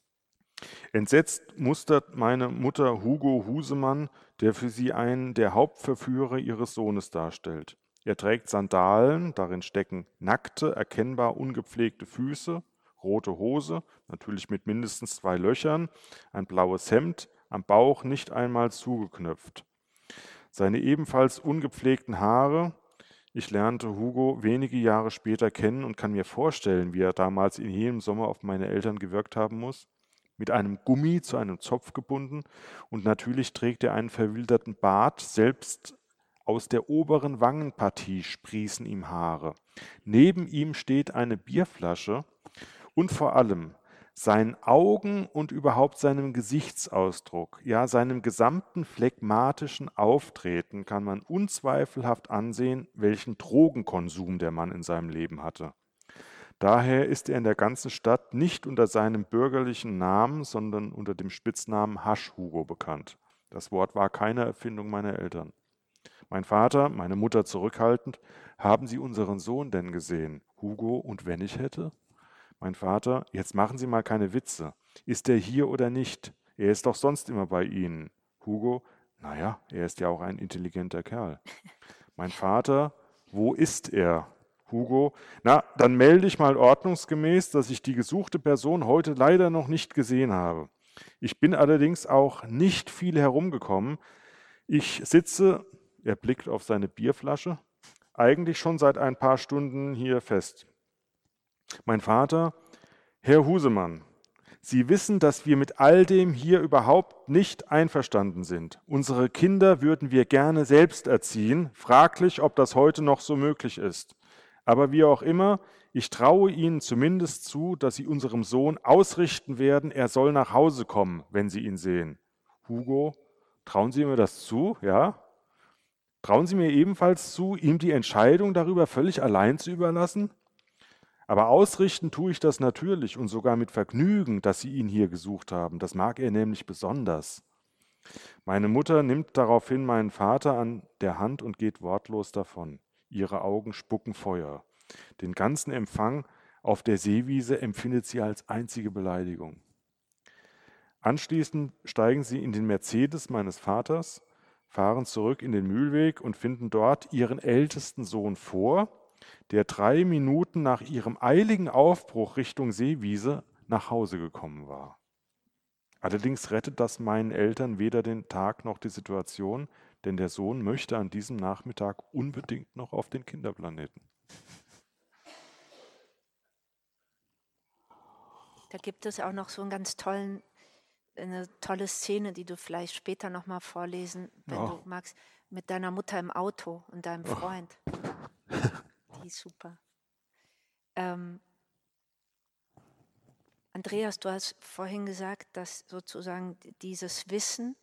Entsetzt mustert meine Mutter Hugo Husemann, der für sie einen der Hauptverführer ihres Sohnes darstellt. Er trägt Sandalen, darin stecken nackte, erkennbar ungepflegte Füße, rote Hose, natürlich mit mindestens 2 Löchern, ein blaues Hemd, am Bauch nicht einmal zugeknöpft. Seine ebenfalls ungepflegten Haare, ich lernte Hugo wenige Jahre später kennen und kann mir vorstellen, wie er damals in jenem Sommer auf meine Eltern gewirkt haben muss, mit einem Gummi zu einem Zopf gebunden und natürlich trägt er einen verwilderten Bart, selbst aus der oberen Wangenpartie sprießen ihm Haare. Neben ihm steht eine Bierflasche und vor allem seinen Augen und überhaupt seinem Gesichtsausdruck, ja seinem gesamten phlegmatischen Auftreten kann man unzweifelhaft ansehen, welchen Drogenkonsum der Mann in seinem Leben hatte. Daher ist er in der ganzen Stadt nicht unter seinem bürgerlichen Namen, sondern unter dem Spitznamen Hasch-Hugo bekannt. Das Wort war keine Erfindung meiner Eltern. Mein Vater, meine Mutter zurückhaltend, haben Sie unseren Sohn denn gesehen? Hugo, und wenn ich hätte? Mein Vater, jetzt machen Sie mal keine Witze. Ist er hier oder nicht? Er ist doch sonst immer bei Ihnen. Hugo, naja, er ist ja auch ein intelligenter Kerl. Mein Vater, wo ist er? Hugo, na, dann melde ich mal ordnungsgemäß, dass ich die gesuchte Person heute leider noch nicht gesehen habe. Ich bin allerdings auch nicht viel herumgekommen. Ich sitze, er blickt auf seine Bierflasche, eigentlich schon seit ein paar Stunden hier fest. Mein Vater, Herr Husemann, Sie wissen, dass wir mit all dem hier überhaupt nicht einverstanden sind. Unsere Kinder würden wir gerne selbst erziehen. Fraglich, ob das heute noch so möglich ist. Aber wie auch immer, ich traue Ihnen zumindest zu, dass Sie unserem Sohn ausrichten werden, er soll nach Hause kommen, wenn Sie ihn sehen. Hugo, trauen Sie mir das zu, ja? Trauen Sie mir ebenfalls zu, ihm die Entscheidung darüber völlig allein zu überlassen? Aber ausrichten tue ich das natürlich und sogar mit Vergnügen, dass Sie ihn hier gesucht haben. Das mag er nämlich besonders. Meine Mutter nimmt daraufhin meinen Vater an der Hand und geht wortlos davon. Ihre Augen spucken Feuer. Den ganzen Empfang auf der Seewiese empfindet sie als einzige Beleidigung. Anschließend steigen sie in den Mercedes meines Vaters, fahren zurück in den Mühlweg und finden dort ihren ältesten Sohn vor, der 3 Minuten nach ihrem eiligen Aufbruch Richtung Seewiese nach Hause gekommen war. Allerdings rettet das meinen Eltern weder den Tag noch die Situation, denn der Sohn möchte an diesem Nachmittag unbedingt noch auf den Kinderplaneten. Da gibt es auch noch so eine tolle Szene, die du vielleicht später nochmal vorlesen, wenn du magst, mit deiner Mutter im Auto und deinem Oh, Freund. Die ist super. Andreas, du hast vorhin gesagt, dass sozusagen dieses Wissen,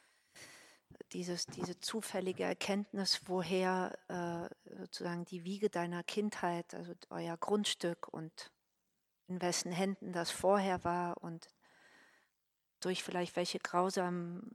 diese zufällige Erkenntnis, woher sozusagen die Wiege deiner Kindheit, also euer Grundstück und in wessen Händen das vorher war und durch vielleicht welche grausamen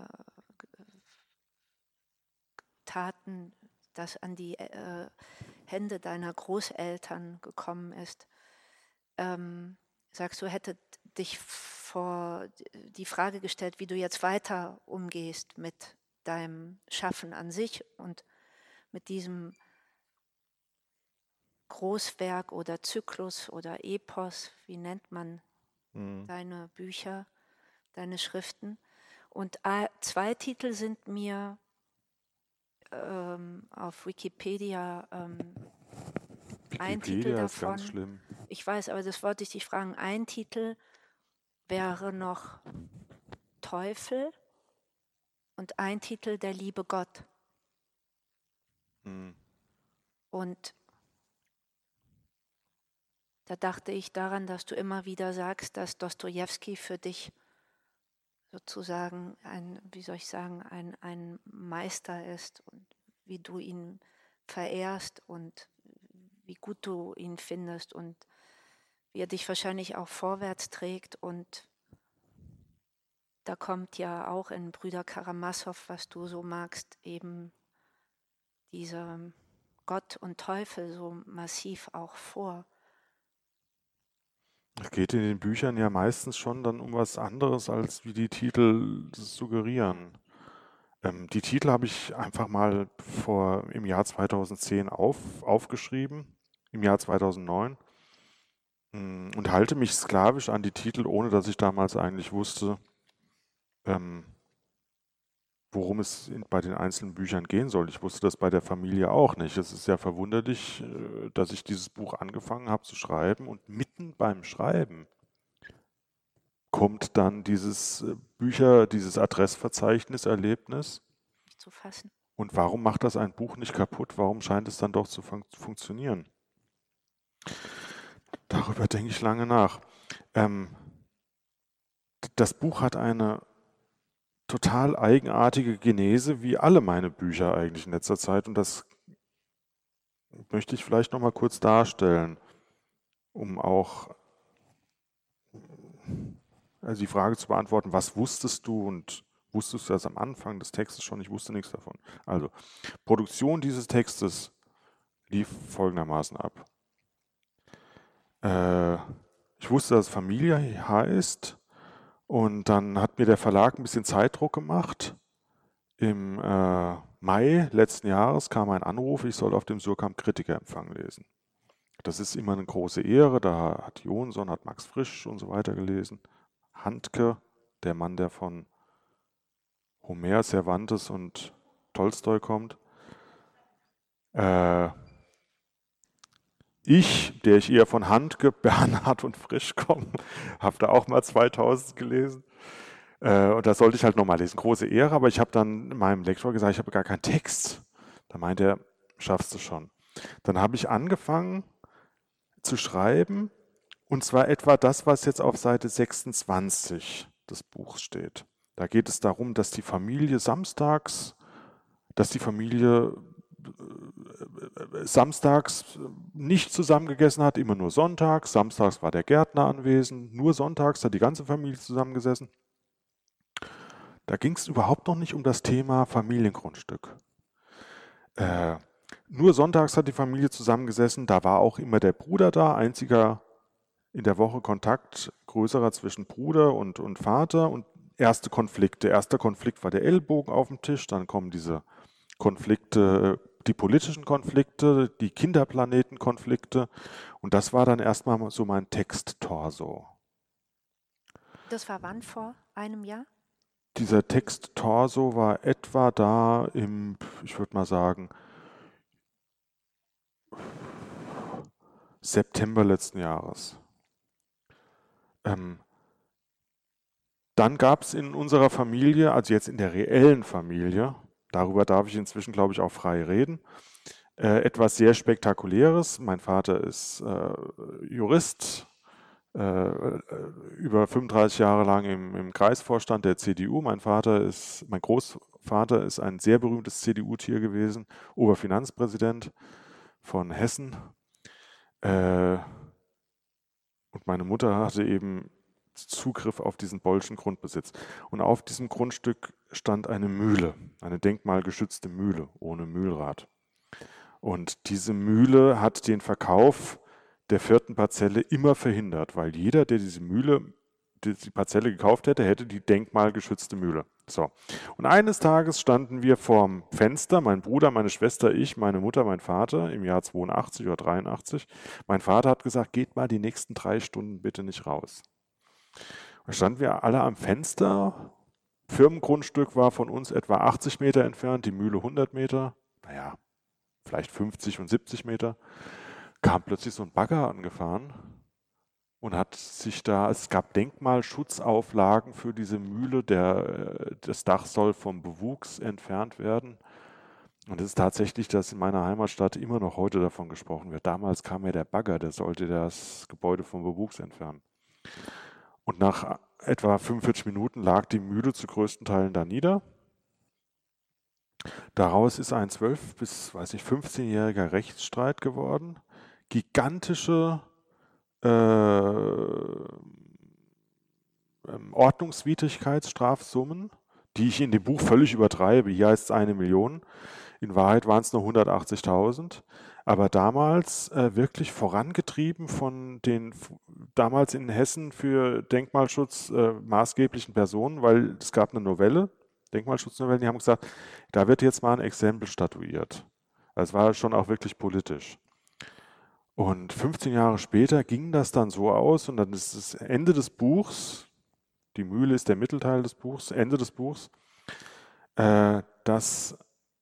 Taten das an die Hände deiner Großeltern gekommen ist. Sagst du, hätte dich vor die Frage gestellt, wie du jetzt weiter umgehst mit deinem Schaffen an sich und mit diesem Großwerk oder Zyklus oder Epos, wie nennt man deine Bücher, deine Schriften. Und zwei Titel sind mir auf Wikipedia ein Titel Wikipedia ist ganz davon. schlimm. Ich weiß, aber das wollte ich dich fragen. Ein Titel wäre noch Teufel und ein Titel der liebe Gott. Und da dachte ich daran, dass du immer wieder sagst, dass Dostojewski für dich sozusagen ein Meister ist und wie du ihn verehrst und wie gut du ihn findest und wie er dich wahrscheinlich auch vorwärts trägt. Und da kommt ja auch in Brüder Karamasow, was du so magst, eben dieser Gott und Teufel so massiv auch vor. Es geht in den Büchern ja meistens schon dann um was anderes, als wie die Titel suggerieren. Die Titel habe ich einfach mal im Jahr 2010 aufgeschrieben, im Jahr 2009, und halte mich sklavisch an die Titel, ohne dass ich damals eigentlich wusste, worum es bei den einzelnen Büchern gehen soll. Ich wusste das bei der Familie auch nicht. Es ist ja verwunderlich, dass ich dieses Buch angefangen habe zu schreiben und mitten beim Schreiben kommt dann dieses Adressverzeichnis-Erlebnis. Nicht zu fassen. Und warum macht das ein Buch nicht kaputt? Warum scheint es dann doch zu funktionieren? Darüber denke ich lange nach. Das Buch hat eine total eigenartige Genese, wie alle meine Bücher eigentlich in letzter Zeit. Und das möchte ich vielleicht noch mal kurz darstellen, um auch die Frage zu beantworten, was wusstest du und wusstest du das am Anfang des Textes schon? Ich wusste nichts davon. Also, Produktion dieses Textes lief folgendermaßen ab. Ich wusste, dass es Familie heißt, und dann hat mir der Verlag ein bisschen Zeitdruck gemacht. Im Mai letzten Jahres kam ein Anruf, ich soll auf dem Surkamp Kritikerempfang lesen. Das ist immer eine große Ehre, da hat Jonsson, hat Max Frisch und so weiter gelesen. Handke, der Mann, der von Homer, Cervantes und Tolstoi kommt. Der ich eher von Handke, Bernhard und Frisch komme, habe da auch mal 2000 gelesen. Und das sollte ich halt nochmal lesen. Große Ehre, aber ich habe dann meinem Lektor gesagt, ich habe gar keinen Text. Da meinte er, schaffst du schon. Dann habe ich angefangen zu schreiben, und zwar etwa das, was jetzt auf Seite 26 des Buchs steht. Da geht es darum, dass die Familie samstags nicht zusammen gegessen hat, immer nur sonntags. Samstags war der Gärtner anwesend, nur sonntags hat die ganze Familie zusammengesessen. Da ging es überhaupt noch nicht um das Thema Familiengrundstück. Nur sonntags hat die Familie zusammengesessen, da war auch immer der Bruder da, einziger in der Woche Kontakt, größerer zwischen Bruder und Vater, und erste Konflikte. Erster Konflikt war der Ellbogen auf dem Tisch, dann kommen diese Konflikte, die politischen Konflikte, die Kinderplanetenkonflikte, und das war dann erstmal so mein Texttorso. Das war wann, vor einem Jahr? Dieser Texttorso war etwa da im, ich würde mal sagen, September letzten Jahres. Dann gab es in unserer Familie, also jetzt in der reellen Familie, darüber darf ich inzwischen, glaube ich, auch frei reden. Etwas sehr Spektakuläres. Mein Vater ist Jurist, über 35 Jahre lang im Kreisvorstand der CDU. Mein Großvater ist ein sehr berühmtes CDU-Tier gewesen, Oberfinanzpräsident von Hessen. Und meine Mutter hatte eben Zugriff auf diesen Bollschen Grundbesitz. Und auf diesem Grundstück stand eine Mühle, eine denkmalgeschützte Mühle ohne Mühlrad. Und diese Mühle hat den Verkauf der 4. Parzelle immer verhindert, weil jeder, der die Parzelle gekauft hätte, hätte die denkmalgeschützte Mühle. So. Und eines Tages standen wir vorm Fenster, mein Bruder, meine Schwester, ich, meine Mutter, mein Vater, im Jahr 82 oder 83. Mein Vater hat gesagt, geht mal die nächsten 3 Stunden bitte nicht raus. Da standen wir alle am Fenster. Firmengrundstück war von uns etwa 80 Meter entfernt, die Mühle 100 Meter. Naja, vielleicht 50 und 70 Meter, kam plötzlich so ein Bagger angefahren und hat sich es gab Denkmalschutzauflagen für diese Mühle, das Dach soll vom Bewuchs entfernt werden. Und es ist tatsächlich, dass in meiner Heimatstadt immer noch heute davon gesprochen wird. Damals kam ja der Bagger, der sollte das Gebäude vom Bewuchs entfernen. Und nach etwa 45 Minuten lag die Mühle zu größten Teilen da nieder. Daraus ist ein 12- bis 15-jähriger Rechtsstreit geworden. Gigantische Ordnungswidrigkeitsstrafsummen, die ich in dem Buch völlig übertreibe. Hier heißt es 1 Million. In Wahrheit waren es nur 180.000. Aber damals wirklich vorangetrieben von den damals in Hessen für Denkmalschutz maßgeblichen Personen, weil es gab eine Novelle, Denkmalschutznovellen, die haben gesagt, da wird jetzt mal ein Exempel statuiert. Das war schon auch wirklich politisch. Und 15 Jahre später ging das dann so aus und dann ist das Ende des Buchs, die Mühle ist der Mittelteil des Buchs, Ende des Buchs, dass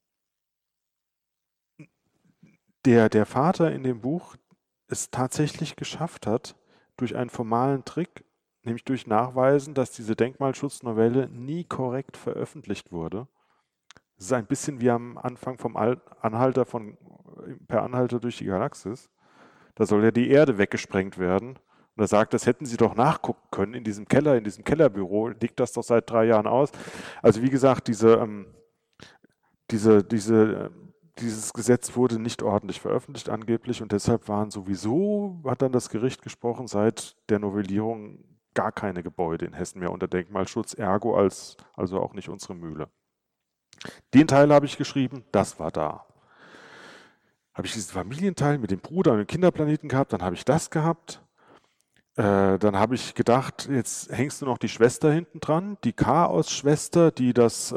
der Vater in dem Buch es tatsächlich geschafft hat, durch einen formalen Trick, nämlich durch Nachweisen, dass diese Denkmalschutznovelle nie korrekt veröffentlicht wurde. Es ist ein bisschen wie am Anfang vom Anhalter Per Anhalter durch die Galaxis. Da soll ja die Erde weggesprengt werden. Und er sagt, das hätten Sie doch nachgucken können in diesem Keller, in diesem Kellerbüro, liegt das doch seit 3 Jahren aus. Also wie gesagt, dieses Gesetz wurde nicht ordentlich veröffentlicht angeblich und deshalb hat dann das Gericht gesprochen, seit der Novellierung gar keine Gebäude in Hessen mehr unter Denkmalschutz, ergo also auch nicht unsere Mühle. Den Teil habe ich geschrieben, das war da. Habe ich diesen Familienteil mit dem Bruder und dem Kinderplaneten gehabt, dann habe ich das gehabt. Dann habe ich gedacht, jetzt hängst du noch die Schwester hinten dran, die Chaos-Schwester, die das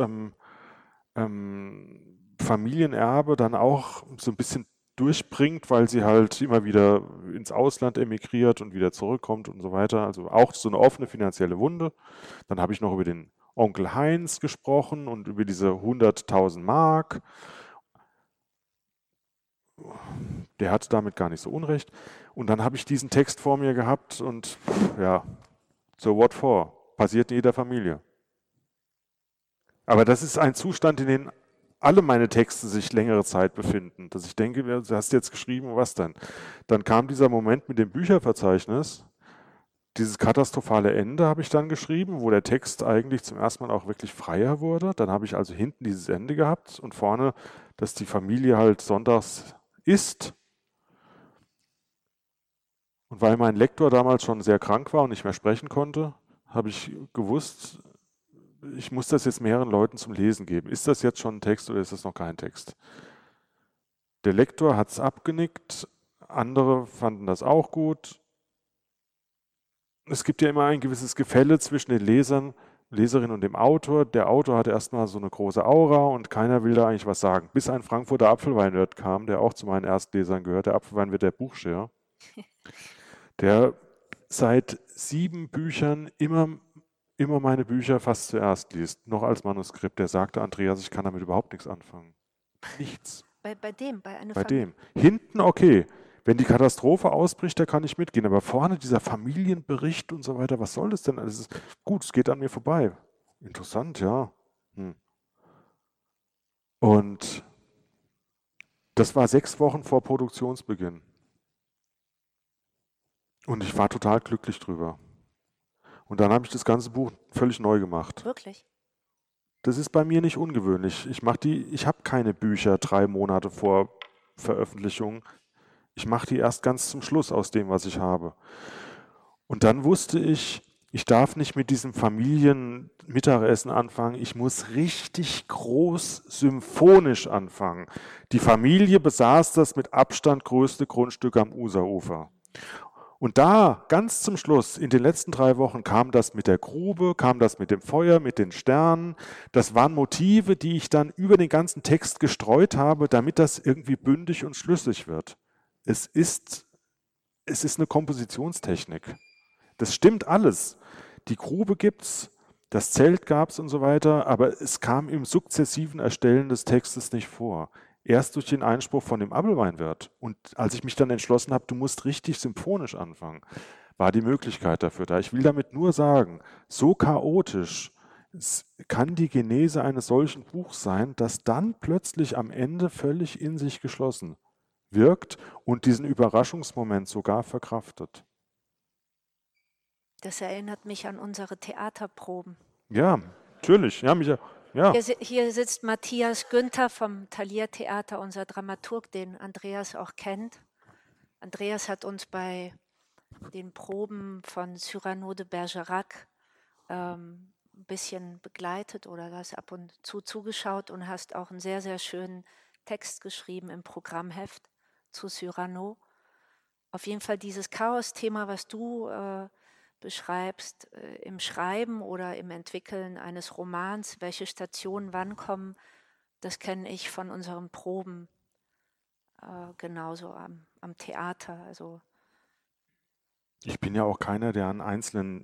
Familienerbe dann auch so ein bisschen durchbringt, weil sie halt immer wieder ins Ausland emigriert und wieder zurückkommt und so weiter. Also auch so eine offene finanzielle Wunde. Dann habe ich noch über den Onkel Heinz gesprochen und über diese 100.000 Mark. Der hatte damit gar nicht so Unrecht. Und dann habe ich diesen Text vor mir gehabt und ja, so what for? Passiert in jeder Familie. Aber das ist ein Zustand, in dem alle meine Texte sich längere Zeit befinden. Dass ich denke, du hast jetzt geschrieben, was denn? Dann kam dieser Moment mit dem Bücherverzeichnis. Dieses katastrophale Ende habe ich dann geschrieben, wo der Text eigentlich zum ersten Mal auch wirklich freier wurde. Dann habe ich also hinten dieses Ende gehabt und vorne, dass die Familie halt sonntags isst. Und weil mein Lektor damals schon sehr krank war und nicht mehr sprechen konnte, habe ich gewusst, ich muss das jetzt mehreren Leuten zum Lesen geben. Ist das jetzt schon ein Text oder ist das noch kein Text? Der Lektor hat es abgenickt, andere fanden das auch gut. Es gibt ja immer ein gewisses Gefälle zwischen den Leserin und dem Autor. Der Autor hatte erstmal so eine große Aura und keiner will da eigentlich was sagen. Bis ein Frankfurter Apfelweinwirt kam, der auch zu meinen Erstlesern gehört, der Apfelweinwirt der Buchscher, der seit 7 Büchern immer meine Bücher fast zuerst liest, noch als Manuskript. Der sagte, Andreas, ich kann damit überhaupt nichts anfangen. Nichts. Bei einer Bei Familie. dem. Hinten okay. Wenn die Katastrophe ausbricht, da kann ich mitgehen. Aber vorne dieser Familienbericht und so weiter, was soll das denn? Das ist gut, es geht an mir vorbei. Interessant, ja. Und das war 6 Wochen vor Produktionsbeginn. Und ich war total glücklich drüber. Und dann habe ich das ganze Buch völlig neu gemacht. Wirklich? Das ist bei mir nicht ungewöhnlich. Ich habe keine Bücher 3 Monate vor Veröffentlichung. Ich mache die erst ganz zum Schluss aus dem, was ich habe. Und dann wusste ich darf nicht mit diesem Familienmittagessen anfangen. Ich muss richtig groß symphonisch anfangen. Die Familie besaß das mit Abstand größte Grundstück am Userufer. Und da, ganz zum Schluss, in den letzten 3 Wochen, kam das mit der Grube, kam das mit dem Feuer, mit den Sternen. Das waren Motive, die ich dann über den ganzen Text gestreut habe, damit das irgendwie bündig und schlüssig wird. Es ist eine Kompositionstechnik. Das stimmt alles. Die Grube gibt's, das Zelt gab's und so weiter, aber es kam im sukzessiven Erstellen des Textes nicht vor. Erst durch den Einspruch von dem Abelweinwirt. Und als ich mich dann entschlossen habe, du musst richtig symphonisch anfangen, war die Möglichkeit dafür da. Ich will damit nur sagen, so chaotisch kann die Genese eines solchen Buchs sein, das dann plötzlich am Ende völlig in sich geschlossen wirkt und diesen Überraschungsmoment sogar verkraftet. Das erinnert mich an unsere Theaterproben. Ja, natürlich. Ja, ja. Hier sitzt Matthias Günther vom Thalia Theater, unser Dramaturg, den Andreas auch kennt. Andreas hat uns bei den Proben von Cyrano de Bergerac ein bisschen begleitet oder hast ab und zu zugeschaut und hast auch einen sehr, sehr schönen Text geschrieben im Programmheft zu Cyrano. Auf jeden Fall dieses Chaos-Thema, was du beschreibst, im Schreiben oder im Entwickeln eines Romans, welche Stationen wann kommen, das kenne ich von unseren Proben genauso am Theater. Also Ich bin ja auch keiner, der an einzelnen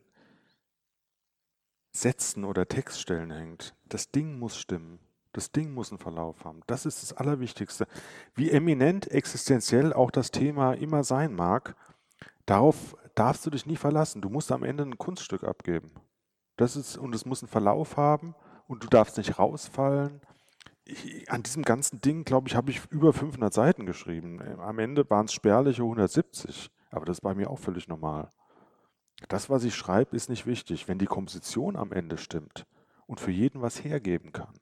Sätzen oder Textstellen hängt. Das Ding muss stimmen. Das Ding muss einen Verlauf haben. Das ist das Allerwichtigste. Wie eminent existenziell auch das Thema immer sein mag, darauf darfst du dich nie verlassen. Du musst am Ende ein Kunststück abgeben. Und es muss einen Verlauf haben und du darfst nicht rausfallen. An diesem ganzen Ding, glaube ich, habe ich über 500 Seiten geschrieben. Am Ende waren es spärliche 170, aber das ist bei mir auch völlig normal. Das, was ich schreibe, ist nicht wichtig, wenn die Komposition am Ende stimmt und für jeden was hergeben kann.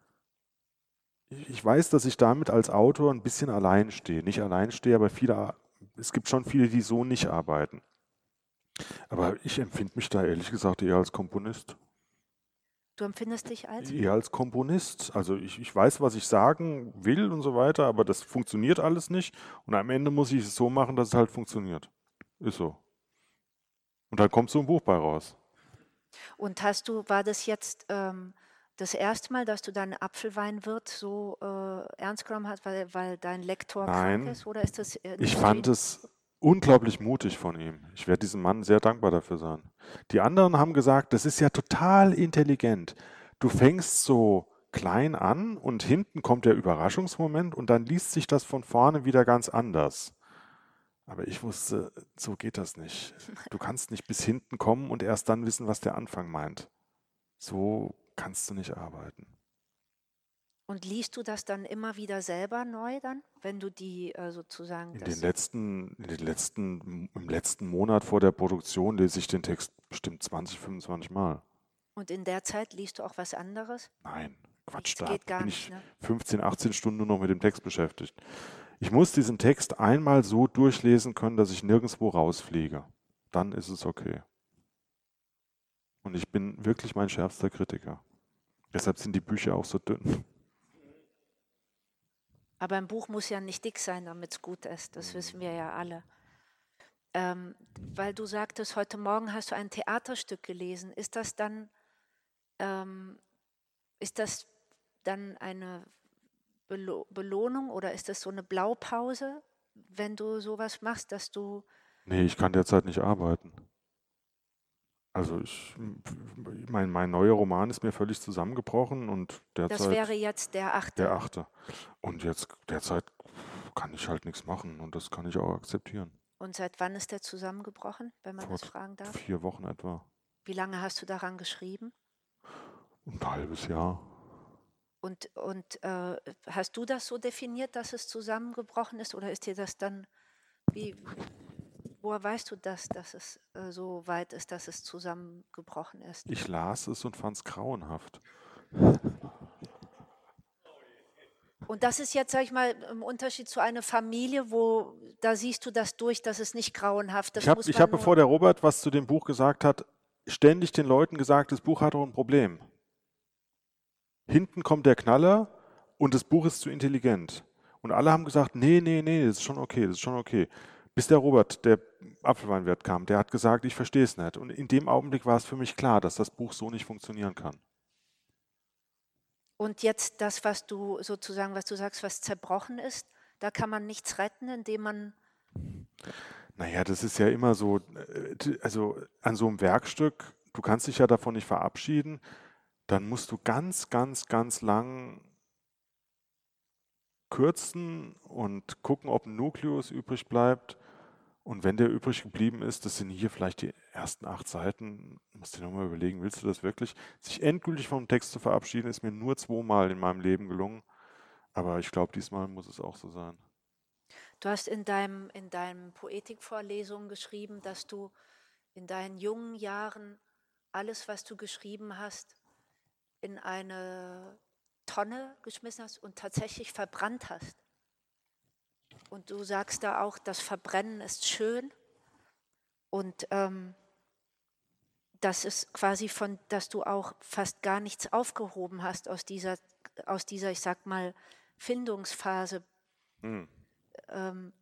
Ich weiß, dass ich damit als Autor ein bisschen allein stehe. Nicht allein stehe, aber es gibt schon viele, die so nicht arbeiten. Aber ich empfinde mich da ehrlich gesagt eher als Komponist. du empfindest dich als? Eher als Komponist. Also ich weiß, was ich sagen will und so weiter, aber das funktioniert alles nicht. Und am Ende muss ich es so machen, dass es halt funktioniert. Ist so. Und dann kommt so ein Buch bei raus. Und war das jetzt das erste Mal, dass du deinen Apfelweinwirt so ernst genommen hast, weil dein Lektor Nein, krank ist? Oder ist das ich fand es unglaublich mutig von ihm. Ich werde diesem Mann sehr dankbar dafür sein. Die anderen haben gesagt, das ist ja total intelligent. Du fängst so klein an und hinten kommt der Überraschungsmoment und dann liest sich das von vorne wieder ganz anders. Aber ich wusste, so geht das nicht. Du kannst nicht bis hinten kommen und erst dann wissen, was der Anfang meint. So kannst du nicht arbeiten. Und liest du das dann immer wieder selber neu dann, wenn du die sozusagen Im letzten Monat vor der Produktion lese ich den Text bestimmt 20, 25 Mal. Und in der Zeit liest du auch was anderes? Nein, Quatsch, Das geht gar bin nicht, ich ne? 15, 18 Stunden nur noch mit dem Text beschäftigt. Ich muss diesen Text einmal so durchlesen können, dass ich nirgendwo rausfliege. Dann ist es okay. Und ich bin wirklich mein schärfster Kritiker. Deshalb sind die Bücher auch so dünn. Aber ein Buch muss ja nicht dick sein, damit es gut ist. Das wissen wir ja alle. Weil du sagtest, heute Morgen hast du ein Theaterstück gelesen. Ist das dann eine Belohnung oder ist das so eine Blaupause, wenn du sowas machst, dass du... Nee, ich kann derzeit nicht arbeiten. Also mein neuer Roman ist mir völlig zusammengebrochen und derzeit... Das wäre jetzt der 8. Der 8. Und jetzt derzeit kann ich halt nichts machen und das kann ich auch akzeptieren. Und seit wann ist der zusammengebrochen, wenn man das fragen darf? 4 Wochen etwa. Wie lange hast du daran geschrieben? Ein halbes Jahr. Und hast du das so definiert, dass es zusammengebrochen ist, oder ist dir das dann, wie, woher weißt du das, dass es so weit ist, dass es zusammengebrochen ist? Ich las es und fand es grauenhaft. Und das ist jetzt, sag ich mal, im Unterschied zu einer Familie, wo da siehst du das durch, das ist nicht grauenhaft, das muss Ich man hab, bevor nur. der Robert was zu dem Buch gesagt hat, ständig den Leuten gesagt, das Buch hat doch ein Problem. Hinten kommt der Knaller und das Buch ist zu intelligent. Und alle haben gesagt, nee, nee, nee, das ist schon okay, das ist schon okay. Bis der Robert, der Apfelweinwirt, kam, der hat gesagt, ich verstehe es nicht. Und in dem Augenblick war es für mich klar, dass das Buch so nicht funktionieren kann. Und jetzt das, was du sozusagen, was du sagst, was zerbrochen ist, da kann man nichts retten, indem man. Naja, das ist ja immer so, also an so einem Werkstück, du kannst dich ja davon nicht verabschieden, dann musst du ganz, ganz, ganz lang kürzen und gucken, ob ein Nukleus übrig bleibt. Und wenn der übrig geblieben ist, das sind hier vielleicht die ersten 8 Seiten, musst du dir nochmal überlegen, willst du das wirklich? Sich endgültig vom Text zu verabschieden, ist mir nur 2-mal in meinem Leben gelungen. Aber ich glaube, diesmal muss es auch so sein. Du hast in deinen Poetikvorlesungen geschrieben, dass du in deinen jungen Jahren alles, was du geschrieben hast, in eine Tonne geschmissen hast und tatsächlich verbrannt hast. Und du sagst da auch, das Verbrennen ist schön und das ist quasi dass du auch fast gar nichts aufgehoben hast aus dieser, ich sag mal, Findungsphase. Hm. Ähm,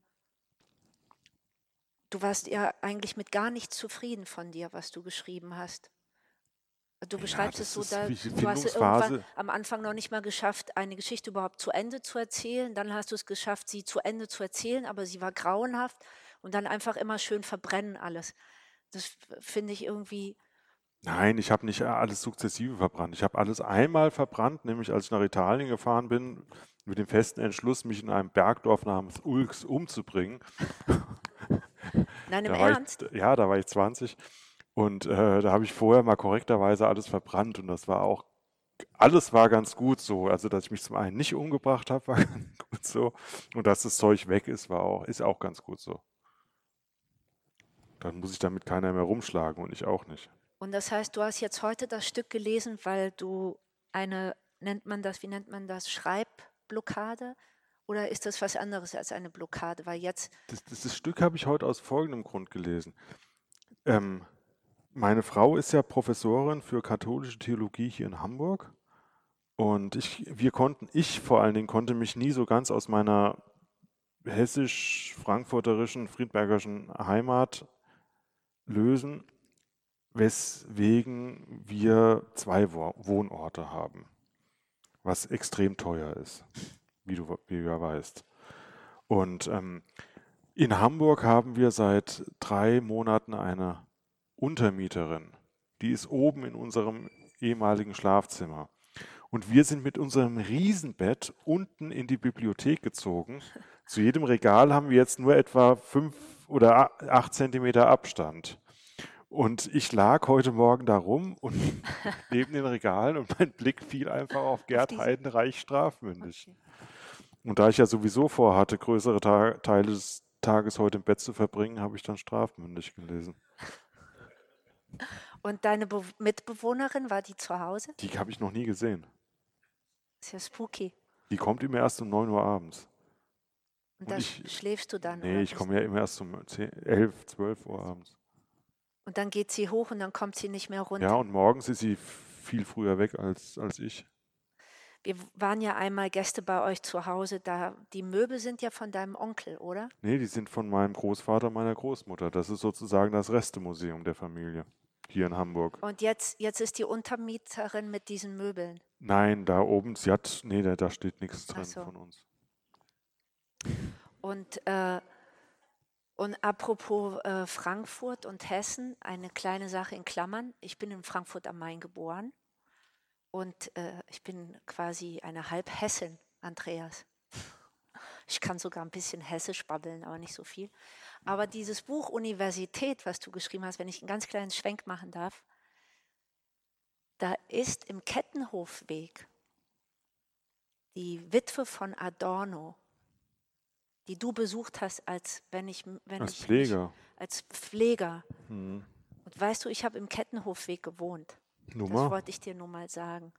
Du warst ja eigentlich mit gar nichts zufrieden von dir, was du geschrieben hast. Du Ja, beschreibst es das so, ist wie die du hast es irgendwann Findungsphase. am Anfang noch nicht mal geschafft, eine Geschichte überhaupt zu Ende zu erzählen. Dann hast du es geschafft, sie zu Ende zu erzählen, aber sie war grauenhaft und dann einfach immer schön verbrennen alles. Das finde ich irgendwie. Nein, ich habe nicht alles sukzessive verbrannt. Ich habe alles einmal verbrannt, nämlich als ich nach Italien gefahren bin, mit dem festen Entschluss, mich in einem Bergdorf namens Ulks umzubringen. Nein, im Da war Ernst? da war ich 20 und da habe ich vorher mal korrekterweise alles verbrannt und das war auch, alles war ganz gut so. Also, dass ich mich zum einen nicht umgebracht habe, war ganz gut so. Und dass das Zeug weg ist, ist auch ganz gut so. Dann muss ich damit keiner mehr rumschlagen und ich auch nicht. Und das heißt, du hast jetzt heute das Stück gelesen, weil du wie nennt man das, Schreibblockade? Oder ist das was anderes als eine Blockade? Weil jetzt. Das Stück habe ich heute aus folgendem Grund gelesen. Ähm, Meine Frau ist ja Professorin für katholische Theologie hier in Hamburg und ich vor allen Dingen konnte mich nie so ganz aus meiner hessisch-frankfurterischen, friedbergerischen Heimat lösen, weswegen wir 2 Wohnorte haben, was extrem teuer ist, wie du ja weißt. Und in Hamburg haben wir seit 3 Monaten eine Untermieterin. Die ist oben in unserem ehemaligen Schlafzimmer. Und wir sind mit unserem Riesenbett unten in die Bibliothek gezogen. Zu jedem Regal haben wir jetzt nur etwa 5 oder 8 Zentimeter Abstand. Und ich lag heute Morgen da rum und neben den Regalen und mein Blick fiel einfach auf Gerd Diese. Heidenreich strafmündig. Okay. Und da ich ja sowieso vorhatte, größere Teile des Tages heute im Bett zu verbringen, habe ich dann strafmündig gelesen. Und deine Mitbewohnerin, war die zu Hause? Die habe ich noch nie gesehen. Ist ja spooky. Die kommt immer erst um 9 Uhr abends. Und Und da ich, schläfst du dann, nee, oder ich bist. komme ja immer erst um 10, 11, 12 Uhr abends. Und dann geht sie hoch und dann kommt sie nicht mehr Ja, runter. und morgens ist sie viel früher weg als ich. Wir waren ja einmal Gäste bei euch zu Hause, die Möbel sind ja von deinem Onkel, oder? Nee, die sind von meinem Großvater und meiner Großmutter. Das ist sozusagen das Restemuseum der Familie hier in Hamburg. Und jetzt ist die Untermieterin mit diesen Möbeln. Nein, da oben, nee, da steht nichts Ach drin so. von uns. Und, äh, und apropos Frankfurt und Hessen, eine kleine Sache in Klammern. Ich bin in Frankfurt am Main geboren und ich bin quasi eine Halbhessin, Andreas. Ich kann sogar ein bisschen hessisch babbeln, aber nicht so viel. Aber dieses Buch Universität, was du geschrieben hast, wenn ich einen ganz kleinen Schwenk machen darf, da ist im Kettenhofweg die Witwe von Adorno, die du besucht hast, als Als Pfleger. als Pfleger. Hm. Und weißt du, ich habe im Kettenhofweg gewohnt. Das Nummer? wollte ich dir nur mal sagen.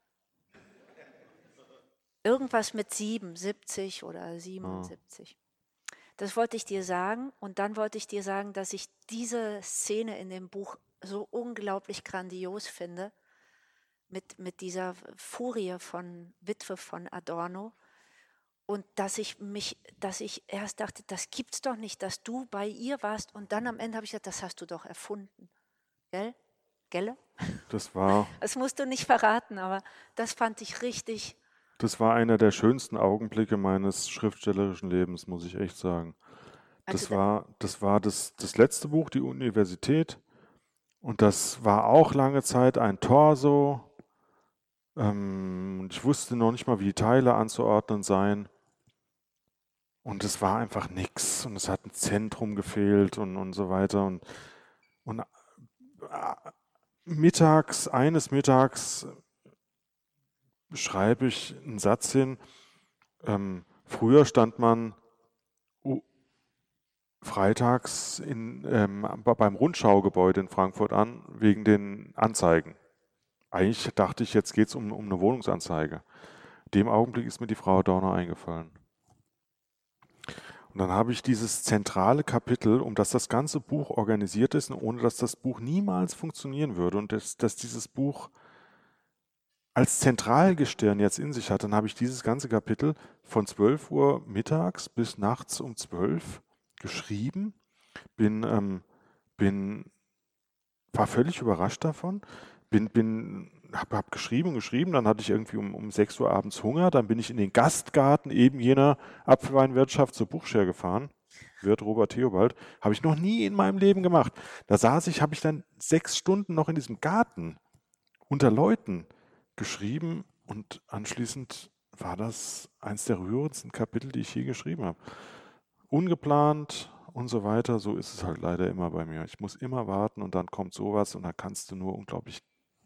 Irgendwas mit 77 oder 77. Das wollte ich dir sagen. Und dann wollte ich dir sagen, dass ich diese Szene in dem Buch so unglaublich grandios finde, mit dieser Furie von Witwe von Adorno. Und dass ich erst dachte, das gibt's doch nicht, dass du bei ihr warst. Und dann am Ende habe ich gesagt, das hast du doch erfunden. Gell? Gelle? Das war Das musst du nicht verraten, aber das fand ich richtig. Das war einer der schönsten Augenblicke meines schriftstellerischen Lebens, muss ich echt sagen. Also Das war das letzte Buch, die Universität. Und das war auch lange Zeit ein Torso. Ich wusste noch nicht mal, wie die Teile anzuordnen seien. Und es war einfach nix. Und es hat ein Zentrum gefehlt und so weiter. Und eines Mittags schreibe ich einen Satz hin. Früher stand man freitags beim Rundschaugebäude in Frankfurt an, wegen den Anzeigen. Eigentlich dachte ich, jetzt geht es um eine Wohnungsanzeige. In dem Augenblick ist mir die Frau Adorno eingefallen. Und dann habe ich dieses zentrale Kapitel, um das ganze Buch organisiert ist, und ohne dass das Buch niemals funktionieren würde und dass dieses Buch als Zentralgestirn jetzt in sich hat, dann habe ich dieses ganze Kapitel von 12 Uhr mittags bis nachts um 12 geschrieben, war völlig überrascht davon, hab geschrieben, dann hatte ich irgendwie um 6 Uhr abends Hunger, dann bin ich in den Gastgarten eben jener Apfelweinwirtschaft zur Buchscher gefahren, Wirt Robert Theobald, habe ich noch nie in meinem Leben gemacht. Da habe ich dann 6 Stunden noch in diesem Garten unter Leuten geschrieben und anschließend war das eins der rührendsten Kapitel, die ich je geschrieben habe. Ungeplant und so weiter, so ist es halt leider immer bei mir. Ich muss immer warten und dann kommt sowas und dann kannst du nur unglaublich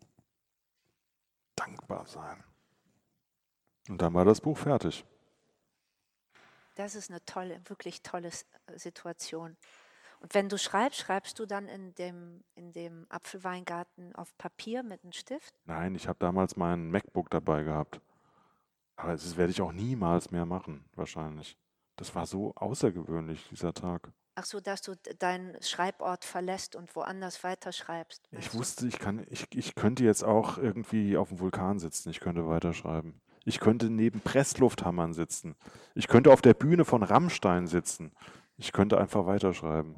dankbar sein. Und dann war das Buch fertig. Das ist eine wirklich tolle Situation. Und wenn du schreibst du dann in dem Apfelweingarten auf Papier mit einem Stift? Nein, ich habe damals mein MacBook dabei gehabt. Aber das werde ich auch niemals mehr machen, wahrscheinlich. Das war so außergewöhnlich, dieser Tag. Ach so, dass du deinen Schreibort verlässt und woanders weiterschreibst. Ich wusste, ich könnte jetzt auch irgendwie auf dem Vulkan sitzen. Ich könnte weiterschreiben. Ich könnte neben Presslufthammern sitzen. Ich könnte auf der Bühne von Rammstein sitzen. Ich könnte einfach weiterschreiben.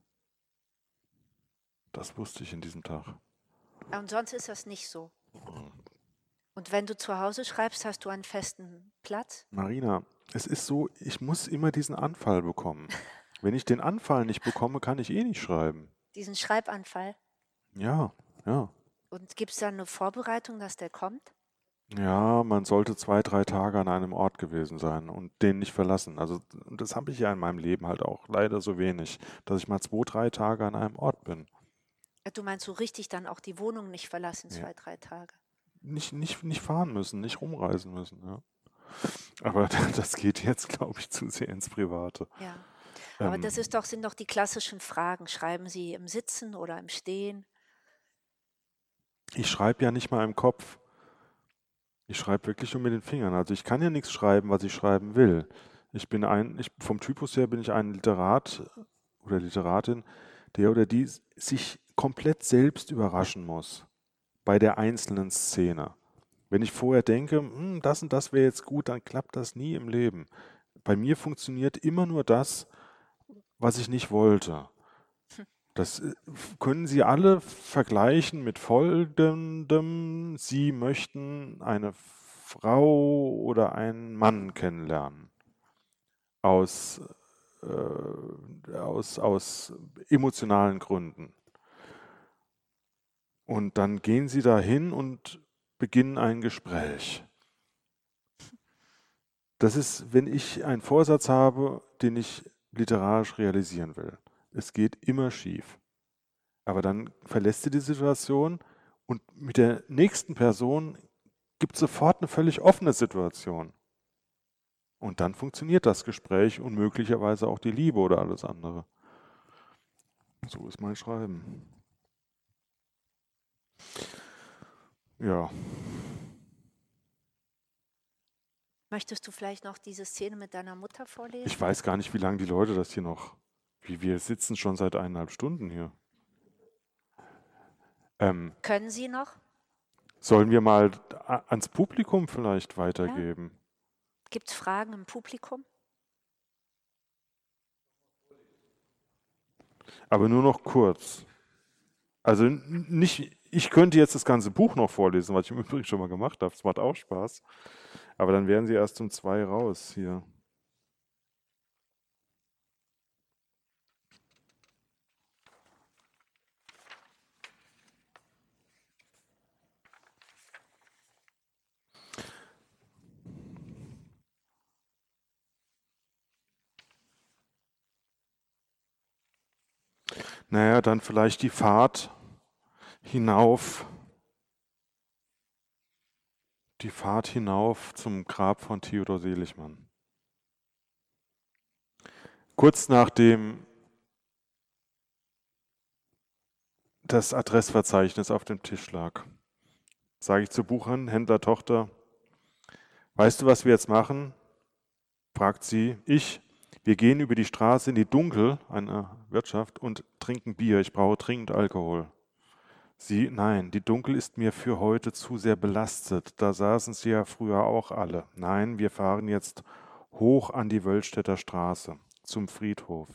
Das wusste ich in diesem Tag. Und sonst ist das nicht so. Und wenn du zu Hause schreibst, hast du einen festen Platz? Marina, es ist so, ich muss immer diesen Anfall bekommen. Wenn ich den Anfall nicht bekomme, kann ich eh nicht schreiben. Diesen Schreibanfall? Ja. Und gibt es dann eine Vorbereitung, dass der kommt? Ja, man sollte 2, 3 Tage an einem Ort gewesen sein und den nicht verlassen. Also das habe ich ja in meinem Leben halt auch leider so wenig, dass ich mal 2, 3 Tage an einem Ort bin. Du meinst so richtig dann auch die Wohnung nicht verlassen, 2, 3 Tage? Nicht fahren müssen, nicht rumreisen müssen. Ja. Aber das geht jetzt, glaube ich, zu sehr ins Private. Ja, aber das sind doch die klassischen Fragen. Schreiben Sie im Sitzen oder im Stehen? Ich schreibe ja nicht mal im Kopf. Ich schreibe wirklich nur mit den Fingern. Also ich kann ja nichts schreiben, was ich schreiben will. Vom Typus her bin ich ein Literat oder Literatin, der oder die sich komplett selbst überraschen muss bei der einzelnen Szene. Wenn ich vorher denke, das und das wäre jetzt gut, dann klappt das nie im Leben. Bei mir funktioniert immer nur das, was ich nicht wollte. Das können Sie alle vergleichen mit folgendem: Sie möchten eine Frau oder einen Mann kennenlernen. Aus emotionalen Gründen. Und dann gehen Sie dahin und beginnen ein Gespräch. Das ist, wenn ich einen Vorsatz habe, den ich literarisch realisieren will. Es geht immer schief. Aber dann verlässt du die Situation und mit der nächsten Person gibt sofort eine völlig offene Situation. Und dann funktioniert das Gespräch und möglicherweise auch die Liebe oder alles andere. So ist mein Schreiben. Ja. Möchtest du vielleicht noch diese Szene mit deiner Mutter vorlesen? Ich weiß gar nicht, wie lange die Leute das hier noch. Wir sitzen schon seit 1,5 Stunden hier. Können Sie noch? Sollen wir mal ans Publikum vielleicht weitergeben? Ja. Gibt es Fragen im Publikum? Aber nur noch kurz. Also nicht, ich könnte jetzt das ganze Buch noch vorlesen, was ich im Übrigen schon mal gemacht habe. Es macht auch Spaß. Aber dann wären Sie erst um 2 raus hier. Naja, dann vielleicht die Fahrt hinauf. Die Fahrt hinauf zum Grab von Theodor Seligmann. Kurz nachdem das Adressverzeichnis auf dem Tisch lag, sage ich zur Buchhändlertochter, weißt du, was wir jetzt machen? Fragt sie, wir gehen über die Straße in die Dunkel, eine Wirtschaft, und trinken Bier. Ich brauche dringend Alkohol. Sie, nein, die Dunkel ist mir für heute zu sehr belastet. Da saßen sie ja früher auch alle. Nein, wir fahren jetzt hoch an die Wölstädter Straße, zum Friedhof.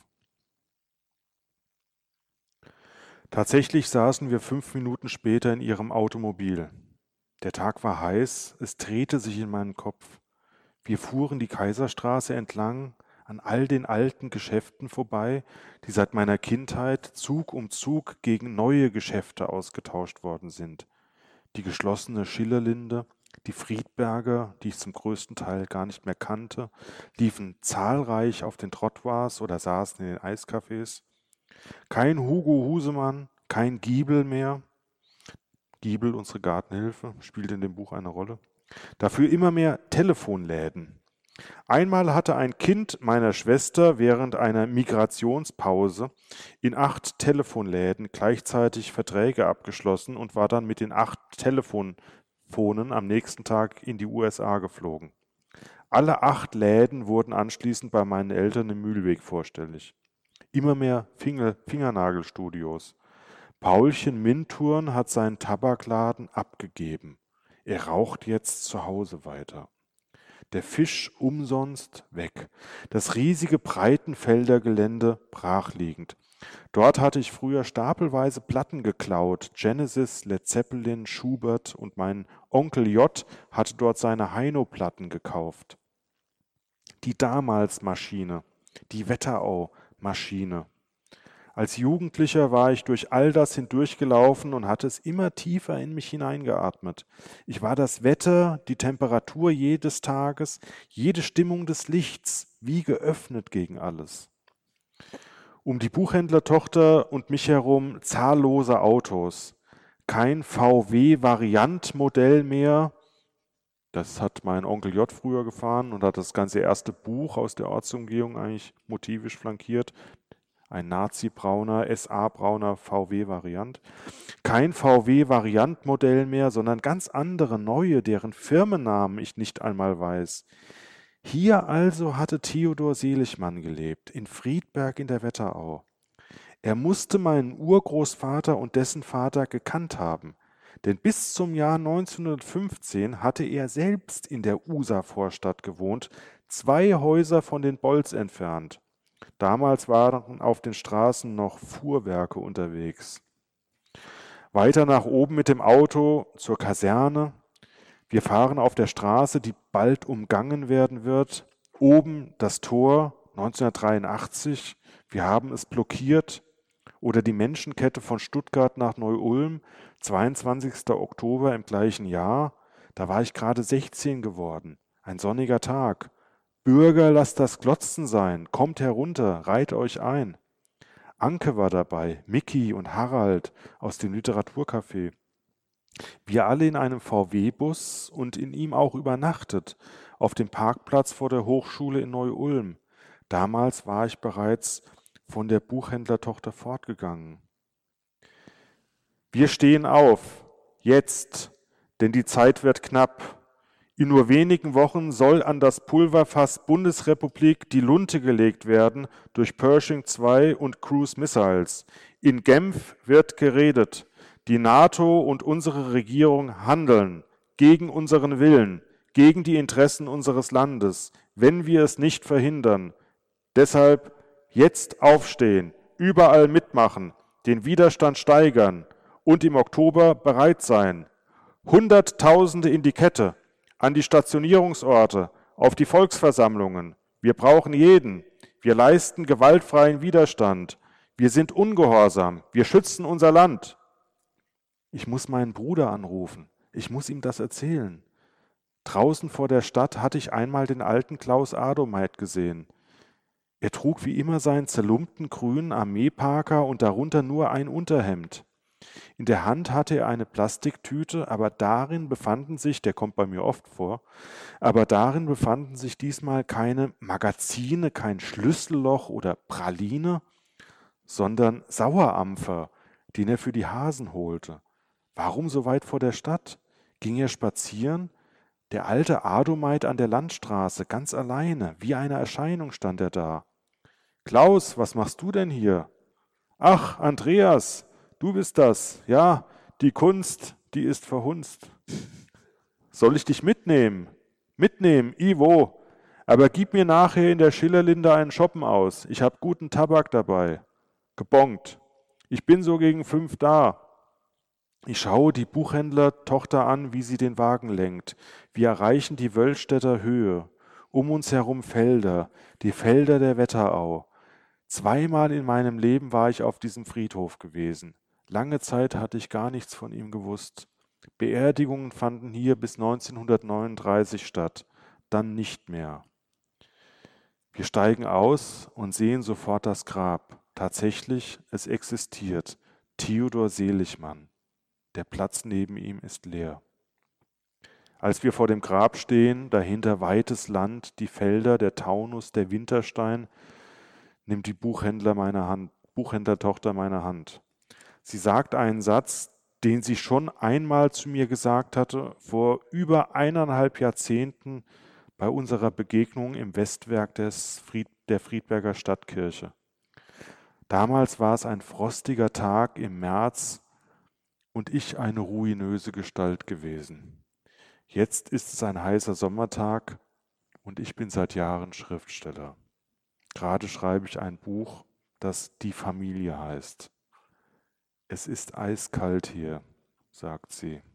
Tatsächlich saßen wir 5 Minuten später in ihrem Automobil. Der Tag war heiß, es drehte sich in meinem Kopf. Wir fuhren die Kaiserstraße entlang, an all den alten Geschäften vorbei, die seit meiner Kindheit Zug um Zug gegen neue Geschäfte ausgetauscht worden sind. Die geschlossene Schillerlinde, die Friedberger, die ich zum größten Teil gar nicht mehr kannte, liefen zahlreich auf den Trottoirs oder saßen in den Eiscafés. Kein Hugo Husemann, kein Giebel mehr. Giebel, unsere Gartenhilfe, spielt in dem Buch eine Rolle. Dafür immer mehr Telefonläden. Einmal hatte ein Kind meiner Schwester während einer Migrationspause in 8 Telefonläden gleichzeitig Verträge abgeschlossen und war dann mit den 8 Telefonen am nächsten Tag in die USA geflogen. Alle 8 Läden wurden anschließend bei meinen Eltern im Mühlweg vorstellig. Immer mehr Fingernagelstudios. Paulchen Minturn hat seinen Tabakladen abgegeben. Er raucht jetzt zu Hause weiter. Der Fisch umsonst weg. Das riesige Breitenfelder Gelände brachliegend. Dort hatte ich früher stapelweise Platten geklaut. Genesis, Led Zeppelin, Schubert und mein Onkel J. hatte dort seine Heino-Platten gekauft. Die Damals-Maschine, die Wetterau-Maschine. Als Jugendlicher war ich durch all das hindurchgelaufen und hatte es immer tiefer in mich hineingeatmet. Ich war das Wetter, die Temperatur jedes Tages, jede Stimmung des Lichts, wie geöffnet gegen alles. Um die Buchhändlertochter und mich herum zahllose Autos. Kein VW-Variant-Modell mehr. Das hat mein Onkel J. früher gefahren und hat das ganze erste Buch aus der Ortsumgehung eigentlich motivisch flankiert. Ein Nazi-brauner, SA-brauner VW-Variant. Kein VW-Variant-Modell mehr, sondern ganz andere, neue, deren Firmennamen ich nicht einmal weiß. Hier also hatte Theodor Seligmann gelebt, in Friedberg in der Wetterau. Er musste meinen Urgroßvater und dessen Vater gekannt haben, denn bis zum Jahr 1915 hatte er selbst in der Usa-Vorstadt gewohnt, 2 Häuser von den Bolz entfernt. Damals waren auf den Straßen noch Fuhrwerke unterwegs. Weiter nach oben mit dem Auto zur Kaserne. Wir fahren auf der Straße, die bald umgangen werden wird. Oben das Tor 1983. Wir haben es blockiert. Oder die Menschenkette von Stuttgart nach Neu-Ulm, 22. Oktober im gleichen Jahr. Da war ich gerade 16 geworden. Ein sonniger Tag. Bürger, lasst das Glotzen sein, kommt herunter, reiht euch ein. Anke war dabei, Micky und Harald aus dem Literaturcafé. Wir alle in einem VW-Bus und in ihm auch übernachtet, auf dem Parkplatz vor der Hochschule in Neu-Ulm. Damals war ich bereits von der Buchhändlertochter fortgegangen. Wir stehen auf, jetzt, denn die Zeit wird knapp. In nur wenigen Wochen soll an das Pulverfass Bundesrepublik die Lunte gelegt werden durch Pershing II und Cruise Missiles. In Genf wird geredet. Die NATO und unsere Regierung handeln gegen unseren Willen, gegen die Interessen unseres Landes, wenn wir es nicht verhindern. Deshalb jetzt aufstehen, überall mitmachen, den Widerstand steigern und im Oktober bereit sein. Hunderttausende in die Kette, an die Stationierungsorte, auf die Volksversammlungen. Wir brauchen jeden. Wir leisten gewaltfreien Widerstand. Wir sind ungehorsam. Wir schützen unser Land. Ich muss meinen Bruder anrufen. Ich muss ihm das erzählen. Draußen vor der Stadt hatte ich einmal den alten Klaus Adomeit gesehen. Er trug wie immer seinen zerlumpten grünen Armeeparker und darunter nur ein Unterhemd. In der Hand hatte er eine Plastiktüte, aber darin befanden sich, der kommt bei mir oft vor, aber darin befanden sich diesmal keine Magazine, kein Schlüsselloch oder Praline, sondern Sauerampfer, den er für die Hasen holte. Warum so weit vor der Stadt? Ging er spazieren? Der alte Adomeit an der Landstraße, ganz alleine, wie eine Erscheinung stand er da. Klaus, was machst du denn hier? Ach, Andreas, du bist das. Ja, die Kunst, die ist verhunzt. Soll ich dich mitnehmen? Mitnehmen, Ivo. Aber gib mir nachher in der Schillerlinde einen Schoppen aus. Ich hab guten Tabak dabei. Gebongt. Ich bin so gegen 5 da. Ich schaue die Buchhändlertochter an, wie sie den Wagen lenkt. Wir erreichen die Wöllstätter Höhe. Um uns herum Felder, die Felder der Wetterau. Zweimal in meinem Leben war ich auf diesem Friedhof gewesen. Lange Zeit hatte ich gar nichts von ihm gewusst. Beerdigungen fanden hier bis 1939 statt, dann nicht mehr. Wir steigen aus und sehen sofort das Grab. Tatsächlich, es existiert. Theodor Seligmann. Der Platz neben ihm ist leer. Als wir vor dem Grab stehen, dahinter weites Land, die Felder, der Taunus, der Winterstein, nimmt die Buchhändlertochter meine Hand. Sie sagt einen Satz, den sie schon einmal zu mir gesagt hatte, vor über 1,5 Jahrzehnten bei unserer Begegnung im Westwerk der Friedberger Stadtkirche. Damals war es ein frostiger Tag im März und ich eine ruinöse Gestalt gewesen. Jetzt ist es ein heißer Sommertag und ich bin seit Jahren Schriftsteller. Gerade schreibe ich ein Buch, das Die Familie heißt. Es ist eiskalt hier, sagt sie.